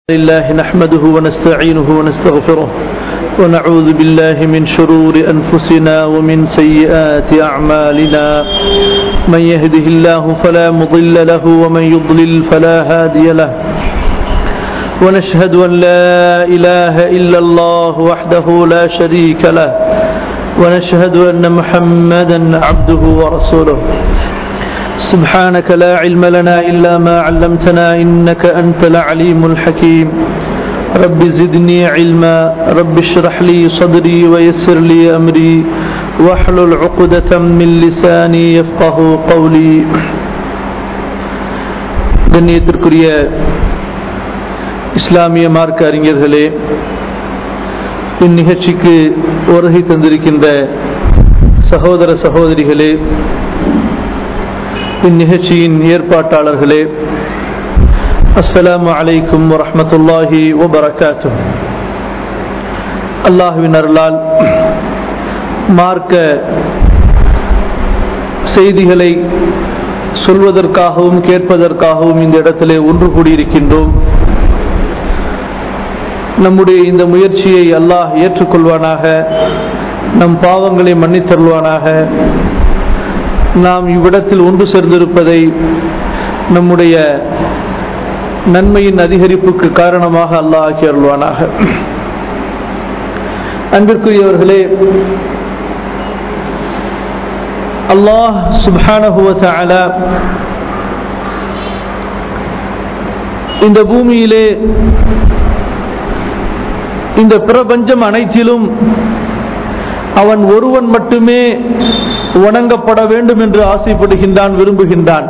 لله نحمده ونستعينه ونستغفره ونعوذ بالله من شرور أنفسنا ومن سيئات أعمالنا من يهده الله فلا مضل له ومن يضلل فلا هادي له ونشهد أن لا إله إلا الله وحده لا شريك له ونشهد أن محمدا عبده ورسوله سبحانك لا علم لنا إلا ما علمتنا إنك أنت العليم الحكيم رب زدني علما رب اشرح لي صدري ويسر لي أمري واحلل عقدة من لساني يفقه قولي. கண்ணியத்திற்குரிய இஸ்லாமிய மார்க்க அறிஞர்களே, இந்நிகழ்ச்சிக்கு வருகை தந்திருக்கின்ற சகோதர சகோதரிகளே, இந்நிகழ்ச்சியின் ஏற்பாட்டாளர்களே, அஸ்ஸலாமு அலைக்கும் வரஹ்மத்துல்லாஹி வபரகாத்துஹ். அல்லாஹ்வின் அருளால் மார்க்க செய்திகளை சொல்வதற்காகவும் கேட்பதற்காகவும் இந்த இடத்திலே ஒன்று கூடியிருக்கின்றோம். நம்முடைய இந்த முயற்சியை அல்லாஹ் ஏற்றுக்கொள்வானாக, நம் பாவங்களை மன்னித்தருள்வானாக. நாம் இவ்விடத்தில் ஒன்று சேர்ந்திருப்பதை நம்முடைய நன்மையின் அதிகரிப்புக்கு காரணமாக அல்லாஹ் ஆக்கி அருள்வானாக. அன்பிற்குரியவர்களே, அல்லாஹ் சுப்ஹானஹு வ தஆலா இந்த பூமியிலே, இந்த பிரபஞ்சம் அனைத்திலும் அவன் ஒருவன் மட்டுமே வணங்கப்பட வேண்டும் என்று ஆசைப்படுகின்றான், விரும்புகின்றான்.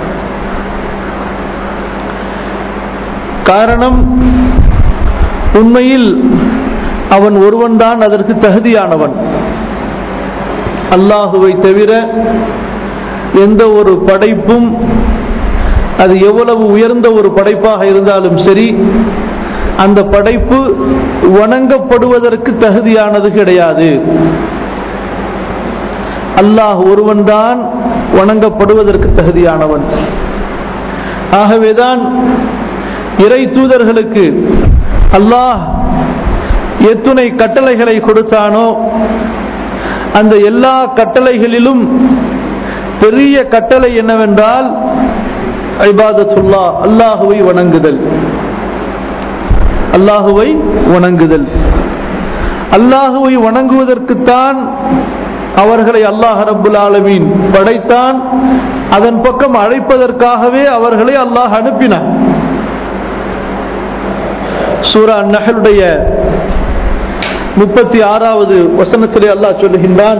காரணம், உண்மையில் அவன் ஒருவன்தான் அதற்கு தகுதியானவன். அல்லாஹுவை தவிர எந்த ஒரு படைப்பும், அது எவ்வளவு உயர்ந்த ஒரு படைப்பாக இருந்தாலும் சரி, அந்த படைப்பு வணங்கப்படுவதற்கு தகுதியானது கிடையாது. அல்லாஹ் ஒருவன்தான் வணங்கப்படுவதற்கு தகுதியானவன். ஆகவேதான் இறை தூதர்களுக்கு அல்லாஹ் எத்துணை கட்டளைகளை கொடுத்தானோ, அந்த எல்லா கட்டளைகளிலும் பெரிய கட்டளை என்னவென்றால் இபாதத்துல்லாஹ், அல்லாஹுவை வணங்குதல். அல்லாஹுவை வணங்குதல். அல்லாஹுவை வணங்குவதற்குத்தான் அவர்களை அல்லாஹ் ரப்புல் ஆலமீன் படைத்தான். அதன் பக்கம் அழைப்பதற்காகவே அவர்களை அல்லாஹ் அனுப்பினான். சூரா அன்-நஹ்லுடைய 36வது வசனத்திலே அல்லாஹ் சொல்லுகின்றான்,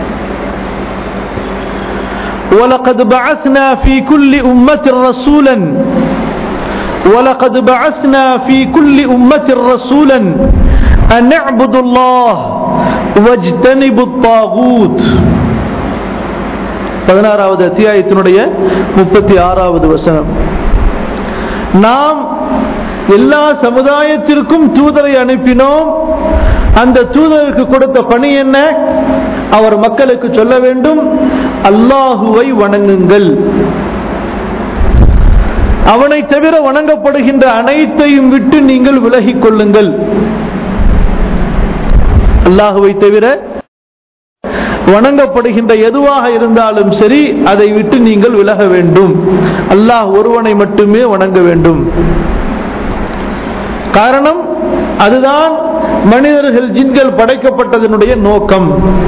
وَلَقَدْ بَعَثْنَا فِي كُلِّ أُمَّةٍ رَسُولًا وَلَقَدْ بَعَثْنَا فِي كُلِّ أُمَّةٍ رَسُولًا أَنْ اعْبُدُوا اللَّهَ وَاجْتَنِبُوا الطَّاغُوتَ. 16வது அத்தியாயத்தினுடைய 36வது வசனம். நாம் எல்லா சமுதாயத்திற்கும் தூதரை அனுப்பினோம். அந்த தூதருக்கு கொடுத்த பணி என்ன? அவர் மக்களுக்கு சொல்ல வேண்டும், அல்லாஹுவை வணங்குங்கள், அவனை தவிர வணங்கப்படுகின்ற அனைத்தையும் விட்டு நீங்கள் விலகிக் கொள்ளுங்கள். அல்லாஹுவை தவிர வணங்கப்படுகின்ற எதுவாக இருந்தாலும் சரி, அதை விட்டு நீங்கள் விலக வேண்டும். அல்லாஹ் ஒருவனை மட்டுமே வணங்க வேண்டும். காரணம், அதுதான் மனிதர்கள் ஜின்கள் படைக்கப்பட்டதனுடைய நோக்கம்.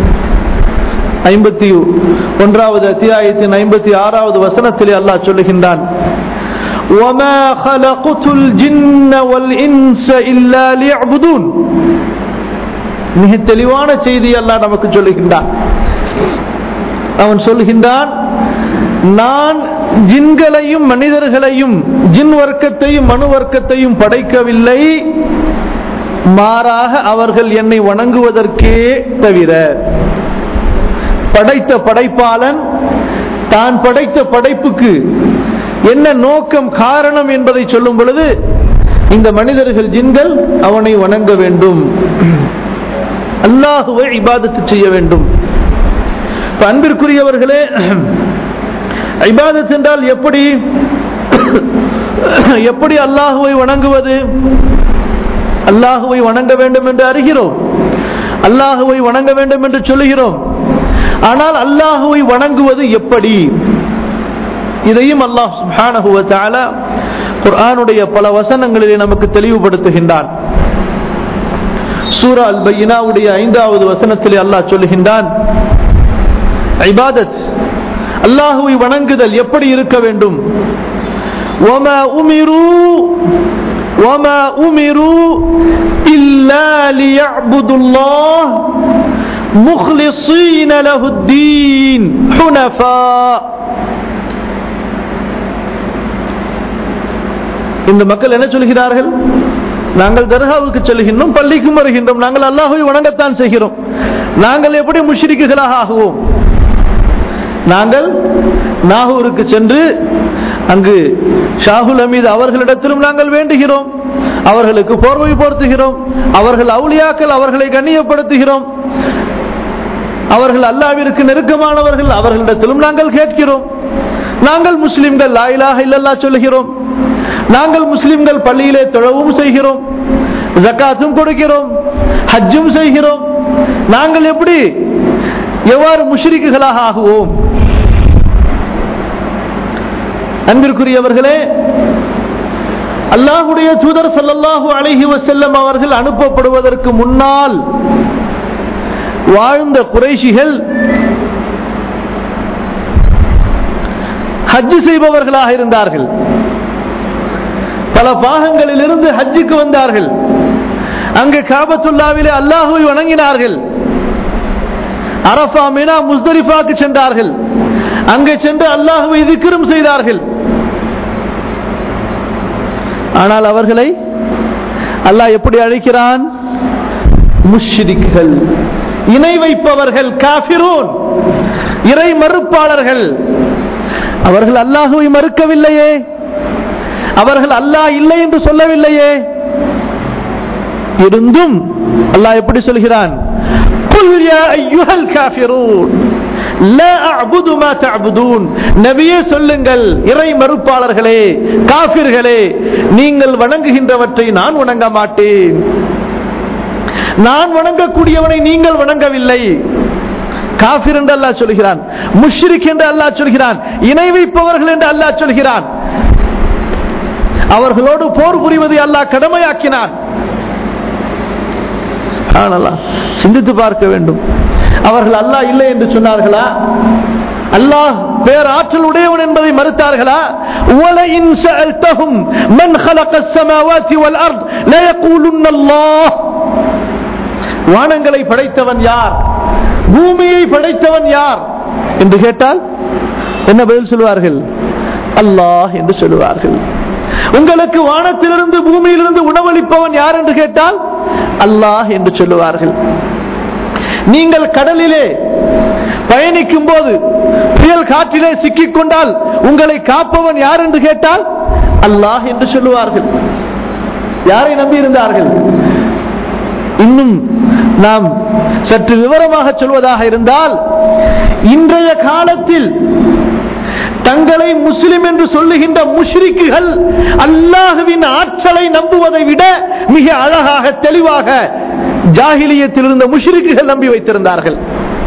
51வது அத்தியாயத்தின் 56வது வசனத்திலே அல்லாஹ் சொல்லுகின்றான், وَمَا خَلَقْتُ الْجِنَّ وَالْإِنسَ إِلَّا لِيَعْبُدُونَ. மிக தெளிவான செய்தி அல்லாஹ் நமக்கு சொல்லுகின்றான். அவன் சொல்லுகின்றான், நான் ஜின்களையும் மனிதர்களையும், ஜின் வர்க்கத்தையும் மனு வர்க்கத்தையும் படைக்கவில்லை, மாறாக அவர்கள் என்னை வணங்குவதற்கே தவிர. படைத்த படைப்பாளன் தான் படைத்த படைப்புக்கு என்ன நோக்கம், காரணம் என்பதை சொல்லும் பொழுது, இந்த மனிதர்கள் ஜின்கள் அவனை வணங்க வேண்டும், அல்லாஹுவை இபாதத்து செய்ய வேண்டும். அன்பிற்குரியவர்களே, இபாதத் என்றால் எப்படி? எப்படி அல்லாஹுவை வணங்குவது? அல்லாஹுவை வணங்க வேண்டும் என்று அறிகிறோம், அல்லாஹுவை வணங்க வேண்டும் என்று சொல்லுகிறோம். ஆனால் அல்லாஹுவை வணங்குவது எப்படி? இதையும் அல்லாஹ் சுப்ஹானஹு வ தஆலா குர்ஆனுடைய பல வசனங்களிலே நமக்கு தெளிவுபடுத்துகின்றான். சூரா அல் பையினாவுடைய 5வது வசனத்திலே அல்லாஹ் சொல்லுகின்றான், இபாதத், அல்லாஹுவை வணங்குதல் எப்படி இருக்க வேண்டும்? وما أمروا إلا ليعبدوا الله مخلصين له الدين حنفاء. இந்த மக்கள் என்ன சொல்கிறார்கள்? நாங்கள் தர்காவுக்கு செல்கின்றோம், பள்ளிக்கும் வருகின்றோம், நாங்கள் அல்லாஹ்வை வணங்கத்தான் செய்கிறோம், நாங்கள் எப்படி முஷ்ரிக்குகளாக ஆகுவோம்? நாங்கள் நாகூருக்கு சென்று அங்கு ஷாஹுல் அமீது அவர்களிடத்திலும் நாங்கள் வேண்டுகிறோம், அவர்களுக்கு போர்வை போர்த்துகிறோம், அவர்கள் அவுலியாக்கள், அவர்களை கண்ணியப்படுத்துகிறோம், அவர்கள் அல்லாஹ்விற்கு நெருக்கமானவர்கள், அவர்களிடத்திலும் நாங்கள் கேட்கிறோம். நாங்கள் முஸ்லிம்கள் லா இலாஹ இல்லல்லாஹ் சொல்கிறோம், நாங்கள் முஸ்லிம்கள் பள்ளியிலே தொழவும் செய்கிறோம், ஜகாத்தும் கொடுக்கிறோம், ஹஜ்ஜும் செய்கிறோம், நாங்கள் எவ்வாறு முஷ்ரிக்குகளாக ஆகுவோம்? அன்பிற்குரியவர்களே, அல்லாஹ்வுடைய தூதர் ஸல்லல்லாஹு அலைஹி வஸல்லம் அவர்கள் அனுப்பப்படுவதற்கு முன்னால் வாழ்ந்த குறைஷிகள் ஹஜ் செய்பவர்களாக இருந்தார்கள். பல பாகங்களில் இருந்து ஹஜ்ஜுக்கு வந்தார்கள். அங்கு காபத்துல்லாவிலே அல்லாஹ்வை வணங்கினார்கள். அரஃபா, மினா, முஸ்தலிஃபாக்கு சென்றார்கள். அங்கே சென்று அல்லாஹ்வை திக்ரும் செய்தார்கள். ஆனால் அவர்களை அல்லாஹ் எப்படி அழைக்கிறான்? முஷ்ரிக்குகள், இணை வைப்பவர்கள், காஃபிரூன், இறை மறுப்பாளர்கள். அவர்கள் அல்லாஹ்வை மறுக்கவில்லையே, அவர்கள் அல்லாஹ் இல்லை என்று சொல்லவில்லையே. இருந்தும் அல்லாஹ் எப்படி சொல்கிறான்? குல் யா அய்யுஹல் காஃபிரூன் லா அஅ்புது மா தஅ்புதூன். நபியே சொல்லுங்கள், இறை மறுப்பாளர்களே, காஃபிர்களே, நீங்கள் வணங்குகின்றவற்றை நான் வணங்க மாட்டேன், நான் வணங்கக்கூடியவனை நீங்கள் வணங்கவில்லை. காஃபிர் என்று அல்லாஹ் சொல்கிறான், முஷ்ரிக் என்று அல்லாஹ் சொல்கிறான், இணை வைப்பவர்கள் என்று அல்லாஹ் சொல்கிறான். அவர்களோடு போர் புரிவதை அல்லாஹ் கடமையாக்கினான். சுப்ஹானல்லாஹ், சிந்தித்து பார்க்க வேண்டும். அவர்கள் அல்லாஹ் இல்லை என்று சொன்னார்களா? அல்லாஹ் பேராற்றல் உடையவன் என்பதை மறுத்தார்களா? وَلَئِنْ سَأَلْتَهُمْ مَنْ خَلَقَ السَّمَاوَاتِ وَالْأَرْضَ لَيَقُولُنَّ اللَّهُ. வானங்களை படைத்தவன் யார், பூமியை படைத்தவன் யார் என்று கேட்டால் என்ன பதில் சொல்வார்கள்? அல்லாஹ் என்று சொல்வார்கள். உங்களுக்கு வானத்திலிருந்து பூமியிலிருந்து உணவளிப்பவன் யார் என்று கேட்டால் அல்லாஹ் என்று சொல்லுவார்கள். நீங்கள் கடலிலே பயணிக்கும் போது புயல் காற்றிலே சிக்கிக் கொண்டால் உங்களை காப்பவன் யார் என்று கேட்டால் அல்லாஹ் என்று சொல்லுவார்கள். யாரை நம்பி இருந்தார்கள்? இன்னும் நாம் சற்று விவரமாக சொல்வதாக இருந்தால், இன்றைய காலத்தில் தங்களை முஸ்லிம் என்று சொல்லுகின்ற முஷ்ரிக்குகள் அல்லாஹ்வின் ஆற்றலை நம்புவதை விட மிக அழகாக, தெளிவாக ஜாஹிலியத்தில் இருந்த முஷ்ரிக்குகள் நம்பி வைத்திருந்தார்கள்.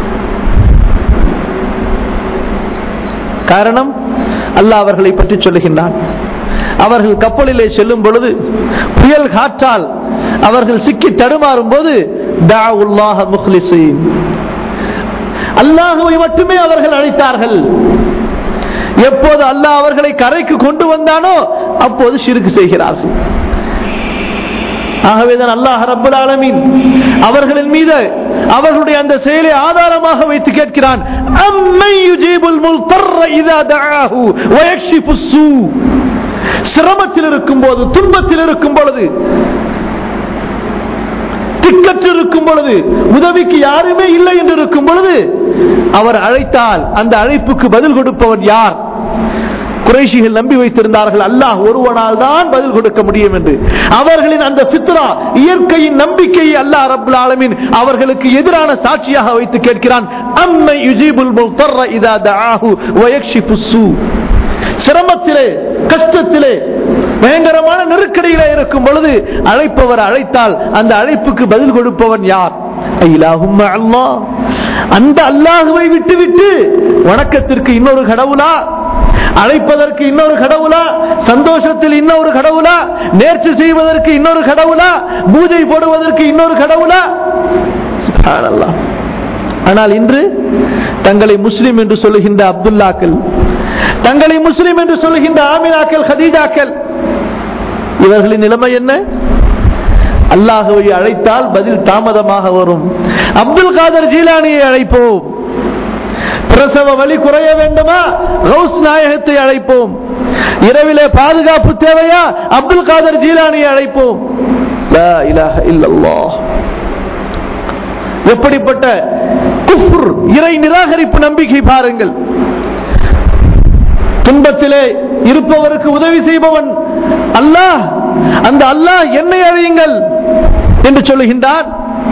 காரணம், அல்லாஹ் அவர்களை பற்றி சொல்லுகின்றான். அவர்கள் கப்பலிலே செல்லும் பொழுது புயல் காற்றால் அவர்கள் சிக்கி தடுமாறும் போது தஅவுல்லாஹ முக்லிஸீன், அல்லாஹ்வை மட்டுமே அவர்கள் அழைத்தார்கள். எப்போது அல்லாஹ் அவர்களை கரைக்கு கொண்டு வந்தானோ அப்போது ஷிர்க் செய்கிறார்கள். ஆகவேதான் அல்லாஹ் ரப்பல் ஆலமீன் அவர்களின் மீது அவர்களுடைய அந்த செயலை ஆதாரமாக வைத்து கேட்கிறான், அம்மை யுஜீபுல் முல்தர்ர இதா தஆஹு வ யக்ஷிஃபுஸ் ஸூ. சிரமத்தில் இருக்கும் போது, துன்பத்தில் இருக்கும் பொழுது, திக்கற்று இருக்கும் பொழுது, உதவிக்கு யாருமே இல்லை என்று இருக்கும் பொழுது அவர் அழைத்தால் அந்த அழைப்புக்கு பதில் கொடுப்பவன் யார்? குறைஷிகள் நம்பி வைத்திருந்தார்கள் அல்லாஹ் ஒருவனால் தான் பதில் கொடுக்க முடியும் என்று. அவர்களின் அந்த ஃபித்ரா, இயற்கையின் நம்பிக்கையை அல்லாஹ் ரப்பல் ஆலமீன் அவர்களுக்கு எதிரான சாட்சியாக வைத்து கேட்கிறான், அம்மை யுஜீபுல் முல்தர்ர இதா தஆஹு வ யக்ஷிஃபுஸ் ஸூ. சிரமத்திலே, கஷ்டத்திலே பயங்கரமான நெருக்கடியில இருக்கும் பொழுது அழைப்பவர் அழைத்தால் அந்த அழைப்புக்கு பதில் கொடுப்பவன் யார்? இலாஹும் அல்லாஹ். அந்த அல்லாஹுவை விட்டுவிட்டு வணக்கத்திற்கு இன்னொரு கடவுளா, அழைப்பதற்கு இன்னொரு கடவுளா, சந்தோஷத்தில் இன்னொரு கடவுளா, நேர்ச்சி செய்வதற்கு இன்னொரு கடவுளா, பூஜை போடுவதற்கு இன்னொரு கடவுளா? சுப்ஹானல்லாஹ். ஆனால் இன்று தங்களை முஸ்லிம் என்று சொல்லுகின்ற அப்துல்லாக்கள், தங்களை முஸ்லிம் என்று சொல்லுகின்ற ஆமினாக்கள், ஹதீஜாக்கள், இவர்களின் நிலைமை என்ன? அல்லாஹுவை அழைத்தால் பதில் தாமதமாக வரும். அப்துல் காதர் ஜீலானியை அழைப்போம். பிரசவ வலி குறைய வேண்டுமா? கௌஸ் நாயகத்தை அழைப்போம். இரவிலே பாதுகாப்பு தேவையா? அப்துல் காதர் ஜீலானியை அழைப்போம். லா இலாஹ இல்லல்லாஹ். எப்படிப்பட்ட குஃப்ர், இறை நிராகரிப்பு நம்பிக்கை பாருங்கள். துன்பத்திலே இருப்பவருக்கு உதவி செய்பவன் அல்லாஹ். அந்த அல்லாஹ் என்னை அழையுங்கள் என்று சொல்லுகின்றான்.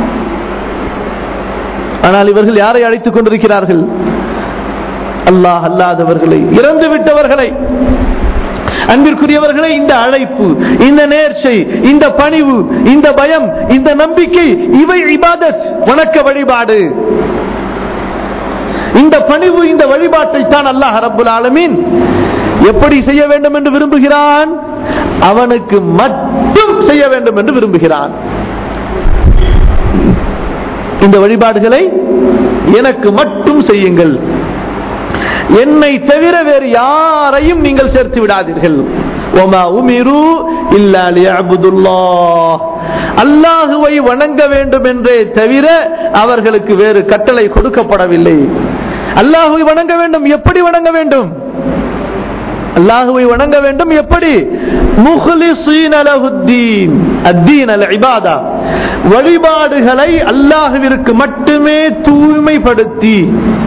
ஆனால் இவர்கள் யாரை அழைத்துக் கொண்டிருக்கிறார்கள்? அல்லாஹ் அல்லாதவர்களை, இறந்து விட்டவர்களை. அன்பிற்குரியவர்களை, இந்த அழைப்பு, இந்த நேர்ச்சை, இந்த பணிவு, இந்த பயம், இந்த நம்பிக்கை, இவை இபாதத், வணக்க வழிபாடு. இந்த பணிவு, இந்த வழிபாட்டை தான் அல்லாஹ் ரப்புல் ஆலமீன் எப்படி செய்ய வேண்டும் என்று விரும்புகிறான்? அவனுக்கு மட்டும் செய்ய வேண்டும் என்று விரும்புகிறான். இந்த வழிபாடுகளை எனக்கு மட்டும் செய்யுங்கள், என்னை தவிர வேறு யாரையும் நீங்கள் சேர்த்து விடாதீர்கள். வமா உமிரு இல்லா லியஅபுதுல்லாஹ். அல்லாஹுவை வணங்க வேண்டும் என்றே தவிர அவர்களுக்கு வேறு கட்டளை கொடுக்கப்படவில்லை. அல்லாஹுவை வணங்க வேண்டும். எப்படி வணங்க வேண்டும்? அல்லாஹுவை வணங்க வேண்டும் எப்படி? முஹ்லிஸீன லஹுத்தீன், அத்தீன் அல் இபாதா, வழிபாடுகளை அல்லாஹ்விற்கு மட்டுமே தூய்மைப்படுத்தி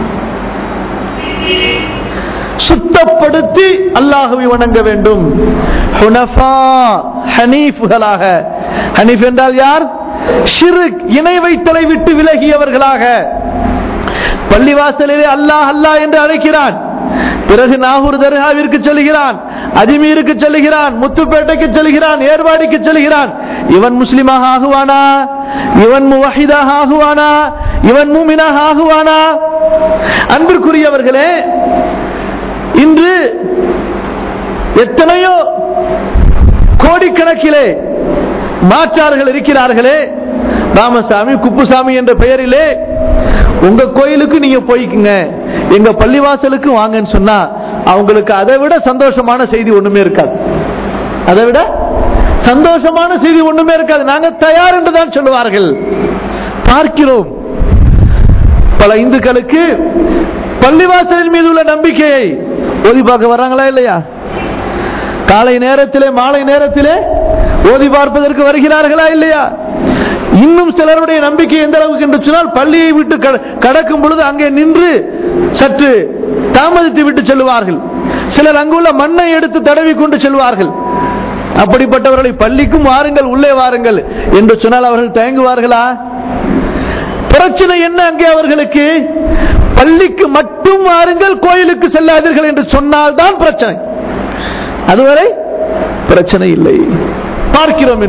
சுத்தப்படுத்தி அல்லாஹுவை வணங்க வேண்டும். ஹுனஃபா, ஹனீஃப்களாக. ஹனீஃப் என்றால் யார்? ஷிர்க், இணை வைத்தலை விட்டு விலகியவர்களாக. பள்ளிவாசலிலே அல்லாஹ் அல்லாஹ் என்று அழைக்கிறான், பிறகு நாகூர் தர்காவிற்கு செல்கிறான், அஜ்மீருக்கு செல்கிறான், முத்துப்பேட்டைக்கு செல்கிறான், ஏர்வாடிக்கு செல்கிறான். இவன் முஸ்லிமாக ஆகுவானா? இவன் முவஹிதாக ஆகுவானா? இவன் மூமினாக ஆகுவானா? அன்பிற்குரியவர்களே, இன்று எத்தனையோ கோடிக்கணக்கிலே மாற்றார்கள் இருக்கிறார்களே. ராமசாமி, குப்புசாமி என்ற பெயரிலே உங்க கோயிலுக்கு நீங்க போய்க்குங்க, எங்க பள்ளிவாசலுக்கு வாங்கன்னு சொன்னா அவங்களுக்கு அதை விட சந்தோஷமான செய்தி ஒண்ணுமே இருக்காது. அதை விட சந்தோஷமான செய்தி ஒண்ணுமே இருக்காது. நாங்க தயார் என்று தான் சொல்லுவார்கள். பார்க்கிறோம், பல இந்துக்களுக்கு பள்ளிவாசலின் மீது உள்ள நம்பிக்கையை ஓதி பார்க்க வர்றாங்களா இல்லையா? காலை நேரத்திலே, மாலை நேரத்திலே ஓதி பார்ப்பதற்கு வருகிறார்களா இல்லையா? இன்னும் சிலருடைய நம்பிக்கை எந்த அளவுக்கு என்று சொன்னால், பள்ளியை விட்டு கடக்கும் பொழுது அங்கே நின்று சற்று தாமதித்து விட்டு செல்வார்கள். சிலர் அங்குள்ள மண்ணை எடுத்து தடவி கொண்டு செல்வார்கள். அப்படிப்பட்டவர்களை பள்ளிக்கும் வாருங்கள், உள்ளே வாருங்கள் என்று சொன்னால் அவர்கள் தயங்குவார்களா? பிரச்சனை என்ன அங்கே அவர்களுக்கு? பள்ளிக்கு மட்டும் வாருங்கள், கோயிலுக்கு செல்லாதீர்கள் என்று சொன்னால் தான் பிரச்சனை. அதுவரை பிரச்சனை இல்லை. பார்க்கிறோம்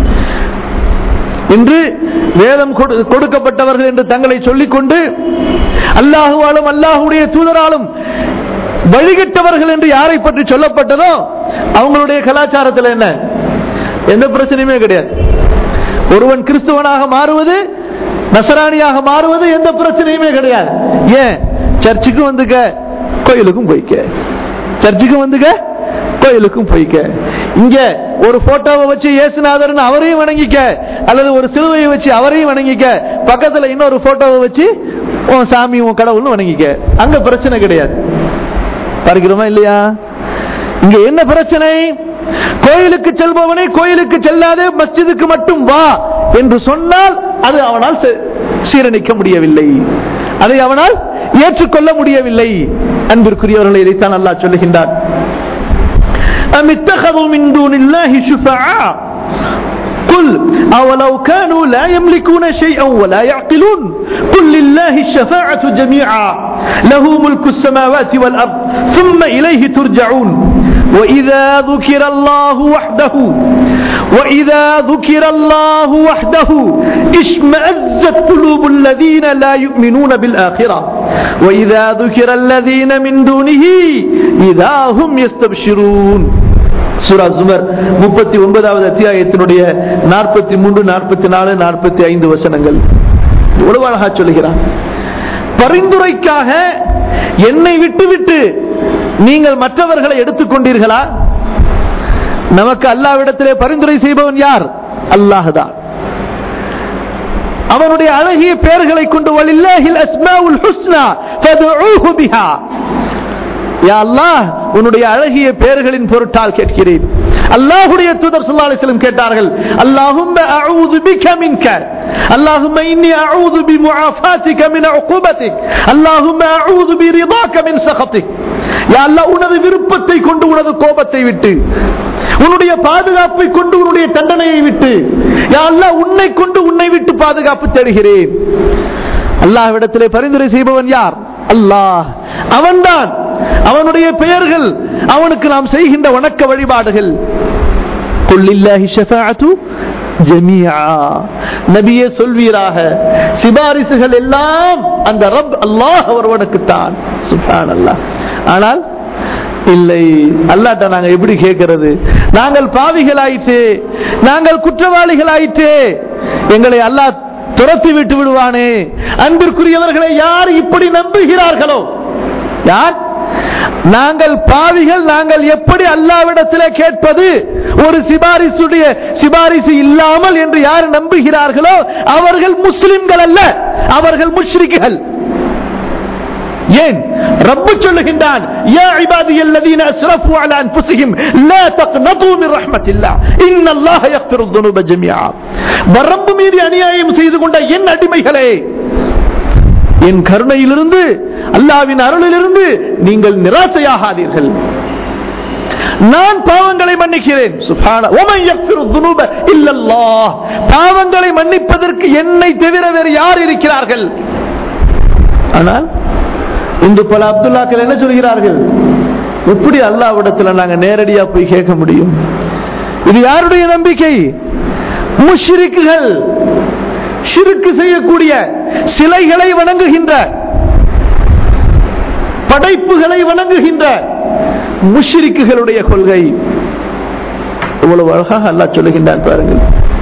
இன்று வேதம் கொடுக்கப்பட்டவர்கள் என்று தங்களை சொல்லிக் கொண்டு அல்லாஹுவாலும் அல்லாஹுடைய தூதராலும் வழிகட்டவர்கள் என்று யாரை பற்றி சொல்லப்பட்டதோ அவங்களுடைய கலாச்சாரத்தில் என்ன, எந்த பிரச்சனையுமே கிடையாது. ஒருவன் கிறிஸ்துவனாக மாறுவது, நசராணியாக மாறுவது எந்த பிரச்சனையுமே கிடையாது. ஏன்? சர்ச்சுக்கு வந்துக்க, கோயிலுக்கும் போய்க்க, சர்ச்சுக்கு வந்துக்க, கோயிலுக்கும் போய்க்க. இங்க ஒரு போட்டோவை வச்சு இயேசுநாதர்னு அவரையும் வணங்கிக்க, அல்லது ஒரு சிலுவையை வச்சு அவரையும் வணங்கிக்க, பக்கத்துல இன்னொரு போட்டோவை வச்சு உன் சாமி உன் கடவுள்னு வணங்கிக்க. அங்க பிரச்சனை கிடையாது. பார்க்கிறோமா இல்லையா? இங்க என்ன பிரச்சனை? கோயிலுக்கு செல்பவனை கோயிலுக்கு செல்லாதே, மஸ்ஜிதுக்கு மட்டும் வா என்று சொன்னால் அது அவனால் சீரணிக்க முடியவில்லை, அதை அவனால் ஏற்றுக்கொள்ள முடியவில்லை. அன்பிற்குரியவர்களை இதைத்தான் அல்லாஹ் சொல்லுகின்றான். أم اتخذوا من دون الله شفعاء قل أولو كانوا لا يملكون شيئا ولا يعقلون قل لله الشفاعة جميعا له ملك السماوات والأرض ثم إليه ترجعون وإذا ذكر الله وحده وإذا ذكر الله وحده اشمأزت قلوب الذين لا يؤمنون بالآخرة وإذا ذكر الذين من دونه إذا هم يستبشرون. சூரா ஜுமர் 39வது அத்தியாயத்தினுடைய 43, 44, 45 வசனங்கள் எவ்வளவு அழகா சொல்கிறார். பரிந்துரைக்காக என்னை விட்டுவிட்டு நீங்கள் மற்றவர்களை எடுத்துக்கொண்டீர்களா? நமக்கு அல்லாஹ்விடத்திலே பரிந்துரை செய்பவன் யார்? அல்லாஹ் தான். அவனுடைய அழகிய பெயர்களை கொண்டு வலில்லாஹில் அஸ்மாஉல் ஹுஸ்னா ஃபதுஊஹு பிஹா. யா அல்லாஹ், உன்னுடைய அழகிய பெயர்களின் பொருட்டால் கேட்கிறேன். அல்லாஹ்வுடைய தூதர் ஸல்லல்லாஹு அலைஹி வஸல்லம் கேட்டார்கள், அல்லாஹும்ம அஊது பிக மின்க, அல்லாஹும்ம இன்னி அஊது பிமுஆஃபாதிக மின் உகூபதிக், அல்லாஹும்ம அஊது பிரிதாக மின் சகதிக். யா அல்லாஹ், உனது விருப்பத்தை கொண்டு உனது கோபத்தை விட்டு, உன்னுடைய பாதுகாப்பை கொண்டு உன்னுடைய தண்டனையை விட்டு, யா அல்லாஹ் உன்னை கொண்டு உன்னை விட்டு பாதுகாப்பு தேடுகிறேன். அல்லாஹ்விடத்திலே பரிந்துரை செய்பவன் யார்? அல்லாஹ். அவன்தான். அவனுடைய பெயர்கள், அவனுக்கு நாம் செய்கின்ற வணக்க வழிபாடுகள். குல்லில்லாஹி ஷஃபாஅத்து ஜமீஆ. நபியே சொல்வீராக, சிபாரிசுகள் எல்லாம் அந்த ரப் அல்லாஹ் ஒருவனுக்கு தான். சுப்ஹானல்லாஹ். ஆனால் இல்லை, அல்லாஹ்ட்ட நாங்க எப்படி கேட்கிறது? நாங்கள் பாவிகளாயிற்றே, நாங்கள் குற்றவாளிகளாயிற்றே, எங்களை அல்லாஹ் துரத்தி விட்டு விடுவானே. அன்பிற்குரியவர்களை யார் இப்படி நம்புகிறார்களோ, யார்? நாங்கள் பாவிகள், நாங்கள் எப்படி அல்லாஹ்விடத்திலே கேட்பது ஒரு சிபாரிசு இல்லாமல் என்று யார் நம்புகிறார்களோ அவர்கள் முஸ்லிம்கள் அல்ல, அவர்கள் முஷ்ரிக்குகள். ஏன்? ரப்பு சொல்லுகின்றான், யா இபாதியல்லதீன அஸ்ரஃபு அலா அன்ஃபுஸிஹிம் லா தக்னது மின் ரஹ்மத்தில்லாஹ் இன்னல்லாஹ யக்ஃபிருத் துனூப ஜமீஆ. வரம்பு மீறி அநியாயம் செய்து கொண்ட என் அடிமைகளே, என் கருணையிலிருந்து, அல்லாஹ்வின் அருளிலிருந்து நீங்கள் நிராசையாகாதீர்கள். நான் பாவங்களை மன்னிக்கிறேன். சுப்ஹான வமன் யக்ஃபிருத் துனூப இல்லல்லாஹ். பாவங்களை மன்னிப்பதற்கு என்னை தவிர வேறு யார் இருக்கிறார்கள்? ஆனால் இன்று பல அப்துல்லாக்கள் என்ன சொல்கிறார்கள்? எப்படி அல்லாஹ்விடத்தில் நாங்கள் நேரடியா போய் கேட்க முடியும்? இது யாருடைய நம்பிக்கை? முஷ்ரிக்குகள், ஷிர்க் செய்யக்கூடிய, சிலைகளை வணங்குகின்ற, படைப்புகளை வணங்குகின்ற முஷ்ரிக்குகளுடைய கொள்கை. இவ்வளவு அழகாக அல்லாஹ் சொல்லுகின்றான் பாருங்கள்.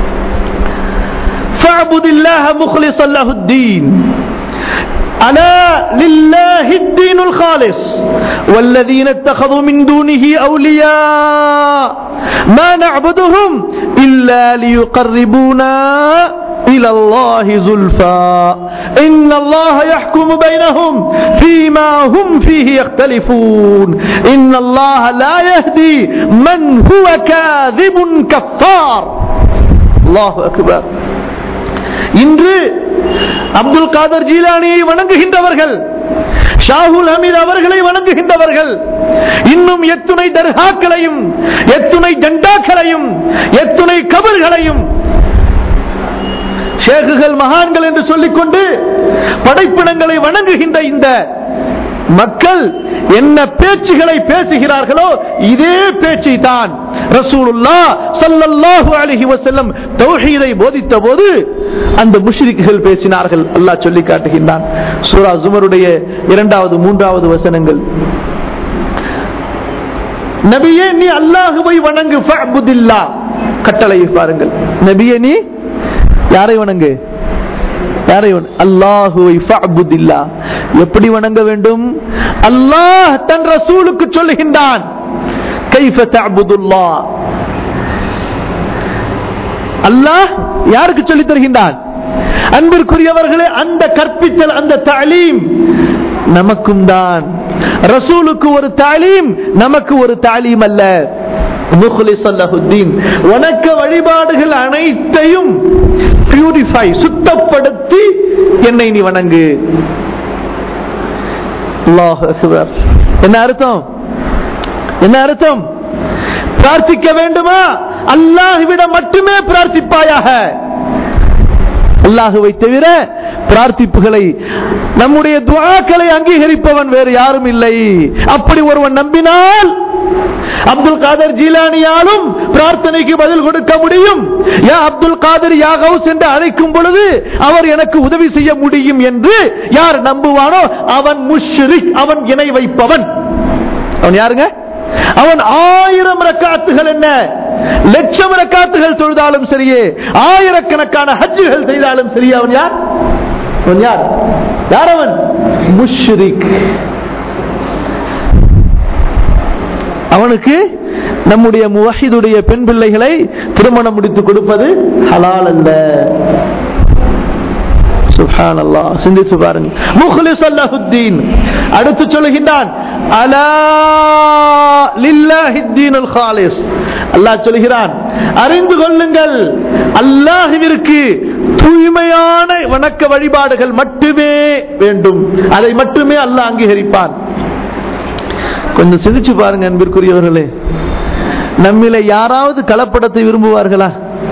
ஃபஅபுதில்லாஹ முக்லிஸன் லஹுத்தீன் ألا لله الدين الخالص والذين اتخذوا من دونه أولياء ما نعبدهم إلا ليقربونا إلى الله زلفى إن الله يحكم بينهم فيما هم فيه يختلفون إن الله لا يهدي من هو كاذب كفار. الله أكبر. இன்று அப்துல் காதர் ஜீலானியை வணங்குகின்றவர்கள், ஷாஹுல் ஹமீத் அவர்களை வணங்குகின்றவர்கள், இன்னும் எத்துணை தர்காக்களையும், எத்துணை ஜண்டாக்களையும், எத்துணை கபர்களையும் ஷேகுகள், மகான்கள் என்று சொல்லிக்கொண்டு படைப்பினங்களை வணங்குகின்ற இந்த மக்கள் என்ன பேச்சுகளை பேசுகிறார்களோ இதே பேச்சை தான் ரசூலுல்லாஹ் ஸல்லல்லாஹு அலைஹி வஸல்லம் தௌஹீதை போதித்த போது அந்த முஷ்ரிக்குகள் பேசினார்கள். அல்லாஹ் சொல்லி காட்டுகின்றான். சூரா ஜுமருடைய 2வது 3வது வசனங்கள். நபியே, நீ அல்லாஹ்வை வணங்கு. ஃபஅபுதில்லாஹ், கட்டளையை பாருங்கள். நபியே, நீ யாரை வணங்கு? அல்லாஹுவை. ஃபஅபுதில்லாஹ், எப்படி வணங்க வேண்டும்? அல்லாஹ் தன் ரசூலுக்கு சொல்லுகின்றான். கைஃப தஅபுதுல்லாஹ், அல்லாஹ் யாருக்கு சொல்லித் தருகின்றான்? அன்பிற்குரியவர்களே, அந்த கற்பித்தல், அந்த தஅலீம் நமக்கும் தான். ரசூலுக்கு ஒரு தஅலீம், நமக்கு ஒரு தஅலீம் அல்ல. முக்லிஸன் லஹுத்தீன், வணக்க வழிபாடுகள் அனைத்தையும் பியூரிஃபை, சுத்தப்படுத்தி என்னை நீ வணங்கு. அல்லாஹ் அக்பர். என்ன அர்த்தம்? என்ன அர்த்தம்? பிரார்த்திக்க வேண்டுமா? அல்லாஹ்விடம் மட்டுமே பிரார்த்திப்பாயாக. அல்லாஹ்வை தவிர பிரார்த்திப்புகளை, நம்முடைய துஆக்களை அங்கீகரிப்பவன் வேறு யாரும் இல்லை. அப்படி ஒருவன் நம்பினால் அப்துல் காதர் ஜீலானியாலும் பிரார்த்தனைக்கு பதில் கொடுக்க முடியும். யா அப்துல் காதர் யா கௌஸ் என்று அழைக்கும் பொழுது அவர் எனக்கு உதவி செய்ய முடியும் என்று யார் நம்புவானோ அவன் முஷ்ரிக், அவன் இணை வைப்பவன். அவன் யாருங்க? அவன் 1000 ரக்காத்துகள் என்ன லட்சம் ரக்காத்துகள் தொழுதாலும் சரியே, ஆயிரக்கணக்கான ஹஜ்ஜுகள் செய்தாலும் சரி, அவன் யார்? அவன் யார்? யார் அவன்? முஷ்ரிக். அவனுக்கு நம்முடைய முவஹிதுடைய பெண் பிள்ளைகளை திருமணம் முடித்து கொடுப்பது ஹலால் அல்ல. சுப்ஹானல்லாஹ், சிந்தித்து பாருங்க. முக்லிஸ் லஹுத்தீன். அடுத்து சொல்லுகின்றான் அலா லில்லாஹி தீனுல் காலிஸ். அல்லாஹ் சொல்கிறான், அறிந்து கொள்ளுங்கள், அல்லாஹ்விற்கு தூய்மையான வணக்க வழிபாடுகள் மட்டுமே வேண்டும், அதை மட்டுமே அல்லாஹ் அங்கீகரிப்பான். கொஞ்சம் சிந்திச்சு பாருங்க அன்பிற்குரியவர்களே, நம்மிலே யாராவது கலப்படத்தை விரும்புவார்களா?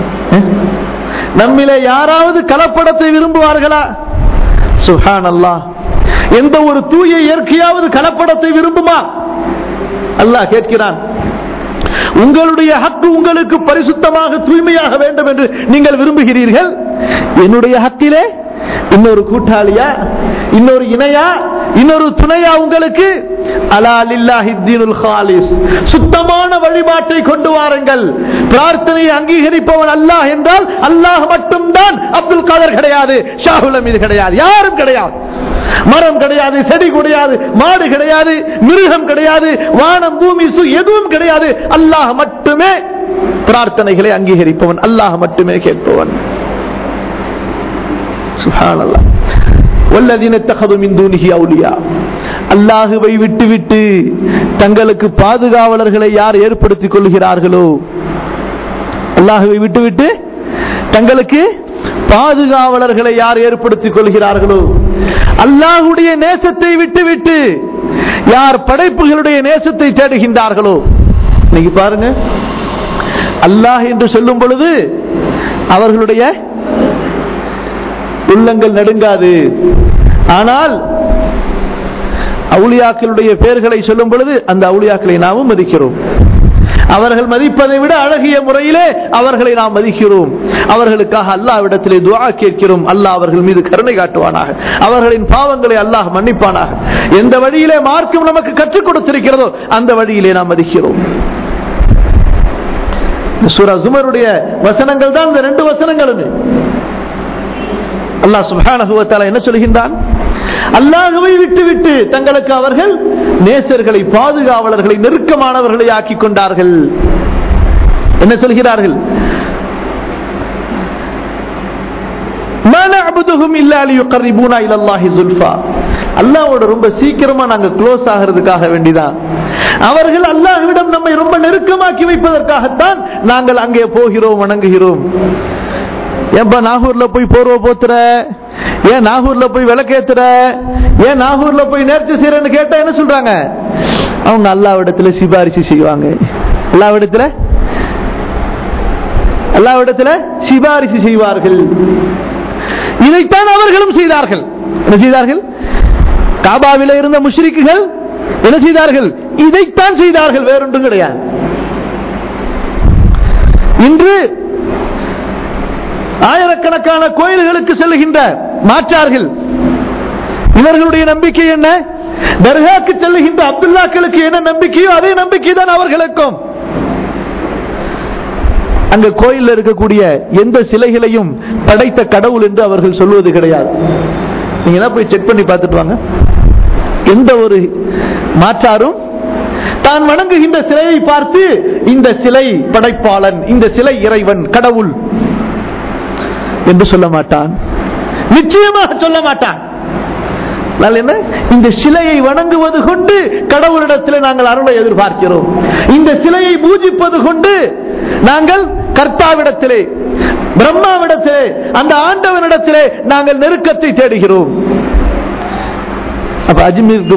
நம்மிலே யாராவது கலப்படத்தை விரும்புவார்களா? சுப்ஹானல்லாஹ். எந்த ஒரு தூய இயற்கையாவது கலப்படத்தை விரும்புமா? அல்லாஹ் கேட்கிறான், உங்களுடைய ஹக்கு உங்களுக்கு பரிசுத்தமாக தூய்மையாக வேண்டும் என்று நீங்கள் விரும்புகிறீர்கள், என்னுடைய ஹக்கிலே இன்னொரு கூட்டாளியா, இன்னொரு இணையா, இன்னொரு துணையா உங்களுக்கு? அலா லில்லாஹி தீனுல் காலிஸ். சுத்தமான வழிபாட்டை கொண்டு வாருங்கள். பிரார்த்தனையை அங்கீகரிப்பவன் அல்லாஹ் என்றால் அல்லாஹ் மட்டும்தான். அப்துல் காதர் கிடையாது, ஷாஹுல் அமீது கிடையாது, யாரும் கிடையாது. மரம் கிடையாது, செடி கிடையாது, மாடு கிடையாது, மிருகம் கிடையாது, வானம் பூமி எதுவும் கிடையாது. அல்லாஹ் மட்டுமே பிரார்த்தனைகளை அங்கீகரிப்பவன், அல்லாஹ் மட்டுமே கேட்பவன். சுப்ஹானல்லாஹ். வல்லதீன தഖது மின் தூனிஹி அவுலியா. அல்லாஹ்வை விட்டுவிட்டு தங்களுக்கு பாதுகாவலர்களை யார் ஏற்படுத்திக் கொள்கிறார்களோ, அல்லாஹ்வை விட்டுவிட்டு தங்களுக்கு பாதுகாவலர்களை யார் ஏற்படுத்திக் கொள்கிறார்களோ, அல்லாஹ்வுடைய நேசத்தை விட்டுவிட்டு யார் படைப்புகளுடைய நேசத்தை தேடுகின்றார்களோ. இன்னைக்கு பாருங்க, அல்லாஹ் என்று சொல்லும் பொழுது அவர்களுடைய உள்ளங்கள் நடுங்காது. ஆனால் அவுலியாக்களுடைய பெயர்களை சொல்லும் பொழுது அந்த அவுலியாக்களை நாமும் மதிக்கிறோம். அவர்கள் மதிப்பதை விட அழகிய முறையிலே அவர்களை நாம் மதிக்கிறோம். அவர்களுக்காக அல்லாஹ்விடத்திலே துஆ கேட்கிறோம், அல்லாஹ் அவர்கள் மீது கருணை காட்டுவானாக, அவர்களின் பாவங்களை அல்லாஹ் மன்னிப்பானாக. எந்த வழியிலே மார்க்கம் நமக்கு கற்றுக் கொடுத்திருக்கிறதோ அந்த வழியிலே நாம் மதிக்கிறோம். சூரா ஜுமருடைய வசனங்கள் தான் இந்த 2 வசனங்களும். அல்லாஹ் சுப்ஹானஹு வ தஆலா என்ன சொல்கின்றான்? அல்லாஹ்வை விட்டுவிட்டு தங்களுக்கு அவர்கள் நேசர்களை, பாதுகாவலர்களை, நெருக்கமானவர்களை ஆக்கிக் கொண்டார்கள். என்ன சொல்கிறார்கள்? மா நஅபுதுஹும் இல்லா லியுகர்ரிபூனா இலல்லாஹி ஸுல்ஃபா. அல்லாஹ்வோட ரொம்ப சீக்கிரமா நாங்க க்ளோஸ் ஆகிறதுக்காக வேண்டிதான். அவர்கள் அல்லாஹ்விடம் நம்மை ரொம்ப நெருக்கமாக்கி வைப்பதற்காகத்தான் நாங்கள் அங்கே போகிறோம், வணங்குகிறோம். ஏன்பா நாகூர்ல போய் போர்வ போத்துற, ஏன் நாகூர்ல போய் விளக்கேத்துற, ஏன் நாகூர்ல போய் நேர்ச்சி செய்யறன்னு கேட்டா என்ன சொல்றாங்க? அவங்க அல்லாஹ்விடத்துல சிபாரிசு செய்வாங்க. அல்லாஹ்விடத்துல சிபாரிசு செய்வார்கள். இதைத்தான் அவர்களும் செய்தார்கள். என்ன செய்தார்கள்? காபாவில இருந்த முஷ்ரிக்குகள் என்ன செய்தார்கள்? இதைத்தான் செய்தார்கள், வேறொன்றும் கிடையாது. இன்று ஆயிரக்கணக்கான கோயில்களுக்கு செல்லுகின்ற மாற்றார்கள், இவர்களுடைய நம்பிக்கை என்ன? தர்காக்கு செல்லுகின்ற அப்துல்லாக்களுக்கு என்ன நம்பிக்கையோ அதே நம்பிக்கை தான் அவர்களுக்கும். அங்க கோயில்ல இருக்கக்கூடிய எந்த சிலைகளையும் படைத்த கடவுள் என்று அவர்கள் சொல்வது கிடையாது. நீங்க தான் போய் செக் பண்ணி பார்த்துட்டு வாங்க. எந்த ஒரு மாற்றாரும் தான் வணங்குகின்ற சிலையை பார்த்து இந்த சிலை படைப்பாளன், இந்த சிலை இறைவன், கடவுள் என்று சொல்ல மாட்டான், நிச்சயமாக சொல்ல மாட்டான். என்ன? இந்த சிலையை வணங்குவது கொண்டு கடவுளிடத்தில் நாங்கள் அருளை எதிர்பார்க்கிறோம், இந்த சிலையை பூஜிப்பது கொண்டு நாங்கள் கர்த்தாவிடத்திலே, பிரம்மாவிடத்திலே, அந்த ஆண்டவனிடத்திலே நாங்கள் நெருக்கத்தை தேடுகிறோம். அப்ப அஜ்மீருக்கு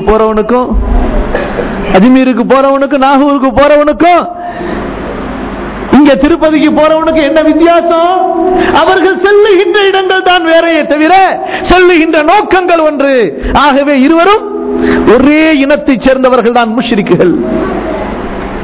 போறவனுக்கும் நாகூருக்கு போறவனுக்கும் இங்க திருப்பதிக்கு போறவனுக்கு என்ன வித்தியாசம்? அவர்கள் செல்லுகின்ற இடங்கள் தான் வேறையே தவிர செல்லுகின்ற நோக்கங்கள் ஒன்று. ஆகவே இருவரும் ஒரே இனத்தைச் சேர்ந்தவர்கள் தான் முஷ்ரிக்குகள்.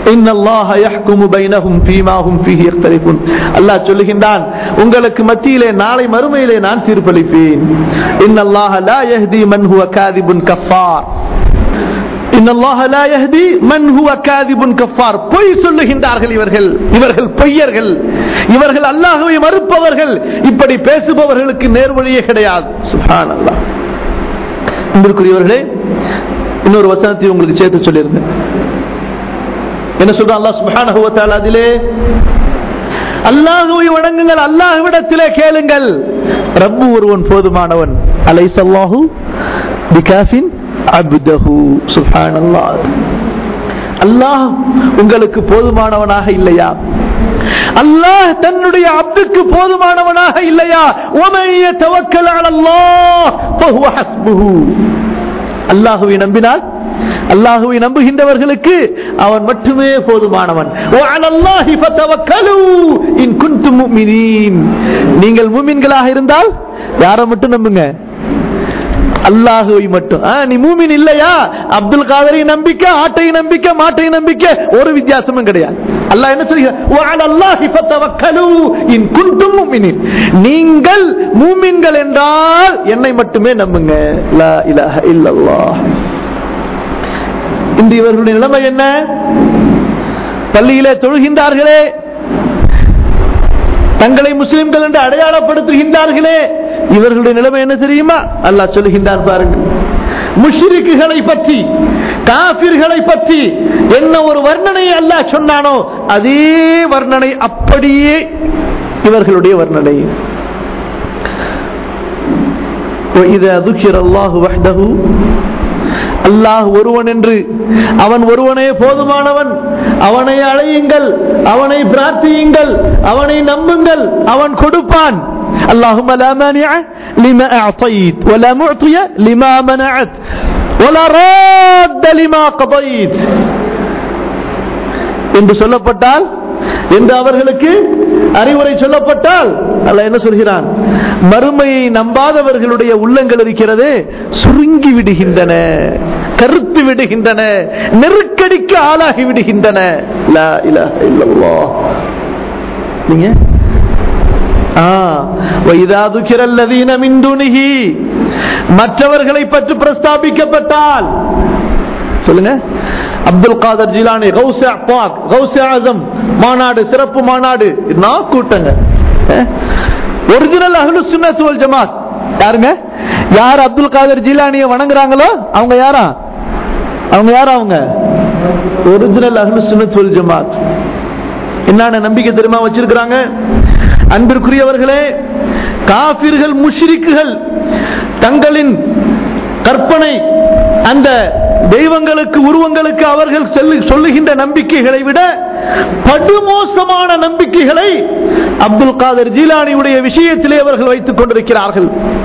இன்னல்லாஹ யஹ்குமு பைனஹும் ஃபீமா ஹும் ஃபீஹி யக்தலிஃபூன். அல்லாஹ் சொல்லுகின்றான், உங்களுக்கு மத்தியிலே நாளை மறுமையிலே நான் தீர்ப்பளிப்பேன். இன்னல்லாஹ லா யஹ்தி மன் ஹுவ காதிபுன் கஃபார். இன்னல்லாஹ லா யஹ்தி மன் ஹுவ காதிபுன் கஃபார். பொய் சொல்லுகின்றார்கள் இவர்கள் பொய்யர்கள், இவர்கள் அல்லாஹ்வை மறுப்பவர்கள். இப்படி பேசுபவர்களுக்கு நேர்வழியே கிடையாது. சுப்ஹானல்லாஹ். அன்பிற்குரியவர்களே, இன்னொரு வசனத்தை உங்களுக்கு சேர்த்து சொல்லியிருந்தேன். என்ன சொல்றான் அல்லாஹ் சுப்ஹானஹு வ தஆலா? அதிலே அல்லாஹ்வை வணங்குங்கள், அல்லாஹ்விடத்திலே கேளுங்கள். ரப்பு ஒருவன் போதுமானவன். அலைஸல்லாஹு பிகாஃபின் அப்தஹு. சுப்ஹானல்லாஹ். அல்லாஹ் உங்களுக்கு போதுமானவனாக இல்லையா? அல்லாஹ் தன்னுடைய அப்துக்கு போதுமானவனாக இல்லையா? வமன் யதவக்கல் அலல்லாஹ் ஃபஹுவ ஹஸ்புஹு. அல்லாஹ்வை நம்பினால், அல்லாஹ்வை நம்புகின்றவர்களுக்கு அவன் மட்டுமே போதுமானவன். வஅலல்லாஹி ஃபதவக்கலு இன் குன்தும் முஃமினீன். நீங்கள் முஃமின்களாக இருந்தால் யாரை மட்டும் நம்புங்க? அல்லாஹ்வை மட்டும். நீ மூமின் இல்லையா? அப்துல் காதரை நம்பிக்க, ஆட்டை நம்பிக்க, மாட்டை நம்பிக்க ஒரு வித்தியாசமும் கிடையாது. அல்லாஹ் என்ன சொல்கிறார்? வஅலல்லாஹி ஃபதவக்கலு இன் குன்தும் முஃமினீன். நீங்கள் மூமின்கள் என்றால் என்னை மட்டுமே நம்புங்க. லா இலாஹ இல்லல்லாஹ். இந்த இவர்களுடைய நிலைமை என்ன? பள்ளியிலே தொழுகின்றார்களே, தங்களை முஸ்லிம்கள் என்று அடையாளப்படுத்துகின்றார்களே, இவர்களுடைய நிலைமை என்ன தெரியுமா? அல்லாஹ் சொல்லுகின்றான் பாருங்கள். முஷ்ரிக்குகளை பற்றி, காஃபிர்களை பற்றி என்ன ஒரு வர்ணனையை அல்லாஹ் சொன்னானோ அதே வர்ணனை அப்படியே இவர்களுடைய வர்ணனை. وَإِذَا ذُكِرَ اللَّهُ وَحْدَهُ. அல்லாஹ் ஒருவன் என்று, அவன் ஒருவனே போதுமானவன். அவனை அழையுங்கள், அவனை பிரார்த்தியுங்கள், அவனை நம்புங்கள், அவன் கொடுப்பான். اللهم لا مانع لما أعطيت ولا معطي لما منعت ولا راد لما قضيت என்று சொல்லப்பட்டால், என்று அவர்களுக்கு அறிவுரை சொல்லப்பட்டால் அல்லாஹ் என்ன சொல்கிறான்? மறுமையை நம்பாதவர்களுடைய உள்ளங்கள் இருக்கிறது சுருங்கி விடுகின்றன, கருத்து விடுகின்றன, நெருக்கடிக்கு ஆளாகி விடுகின்றன. லா இலாஹ இல்லல்லாஹ். நீங்க وَإِذَا ذُكِرَ الَّذِينَ مِن دُونِهِ. மற்றவர்களை பற்றி பிரஸ்தாபிக்கப்பட்டால் சொல்லுங்க. அப்துல் காதர் ஜிலானி, கௌஸ் அப்பாக், கௌஸ் ஆஸம் மாநாடு, சிறப்பு மாநாடு, கூட்டங்க. ஒரிஜினல் அஹ்லுஸ் சுன்னத் வல் ஜமாத் யாருங்க? யார் அப்துல் காதர் ஜிலானியை வணங்குறாங்களோ அவங்க யாரா? அவங்க ஒரிஜினல் அஹ்லுஸ் சுன்னத் வல் ஜமாத். என்னென்ன நம்பிக்கை தெரியுமா வச்சிருக்கிறாங்க? அன்பிற்குரியவர்களே, காஃபிர்கள் முஷ்ரிக்குகள் தங்களின் கற்பனை அந்த தெய்வங்களுக்கு, உருவங்களுக்கு அவர்கள் சொல்லுகின்ற நம்பிக்கைகளை விட படுமோசமான நம்பிக்கைகளை அப்துல் காதர் ஜீலானியுடைய விஷயத்திலே அவர்கள் வைத்துக் கொண்டிருக்கிறார்கள்.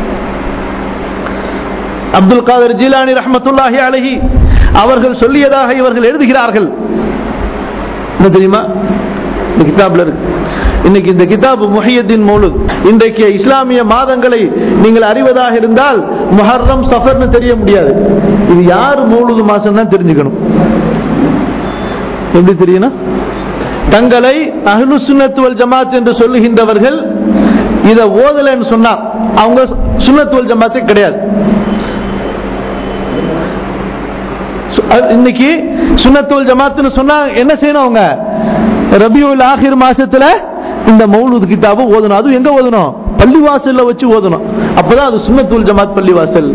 அப்துல் காதர் ஜீலானி ரஹ்மத்துல்லாஹி அலைஹி அவர்கள் சொல்லியதாக இவர்கள் எழுதுகிறார்கள். என்ன தெரியுமா? இந்த கிதாப்ல இருக்கு. இன்னைக்கு இந்த கிதாபு முஹியத்தீன் மௌலூத். இன்றைக்கு இஸ்லாமிய மாதங்களை நீங்கள் அறிவதாக இருந்தால் முஹர்ரம், சஃபர்னு தெரிய முடியாது. இது யார் மௌலூத் மாசம் தான் தெரிஞ்சுக்கணும். எப்படி தெரியணும்? தங்களை அஹ்லுஸ் சுன்னத் வல் ஜமாத் என்று சொல்லுகின்றவர்கள் இதை ஓதலன்னு சொன்னா அவங்க சுன்னத் வல் ஜமாத்தே கிடையாது. இன்னைக்கு சுன்னத் வல் ஜமாத்னு சொன்னா என்ன செய்யணும்? அவங்க ரபியுல் ஆகிர் மாசத்துல இந்த மௌலூத் கிதாபு ஓதணும். அது எங்க ஓதணும்? பள்ளிவாசல்ல வச்சு ஓதணும். அப்பதான் அது சுன்னத் வல் ஜமாத் பள்ளிவாசல்.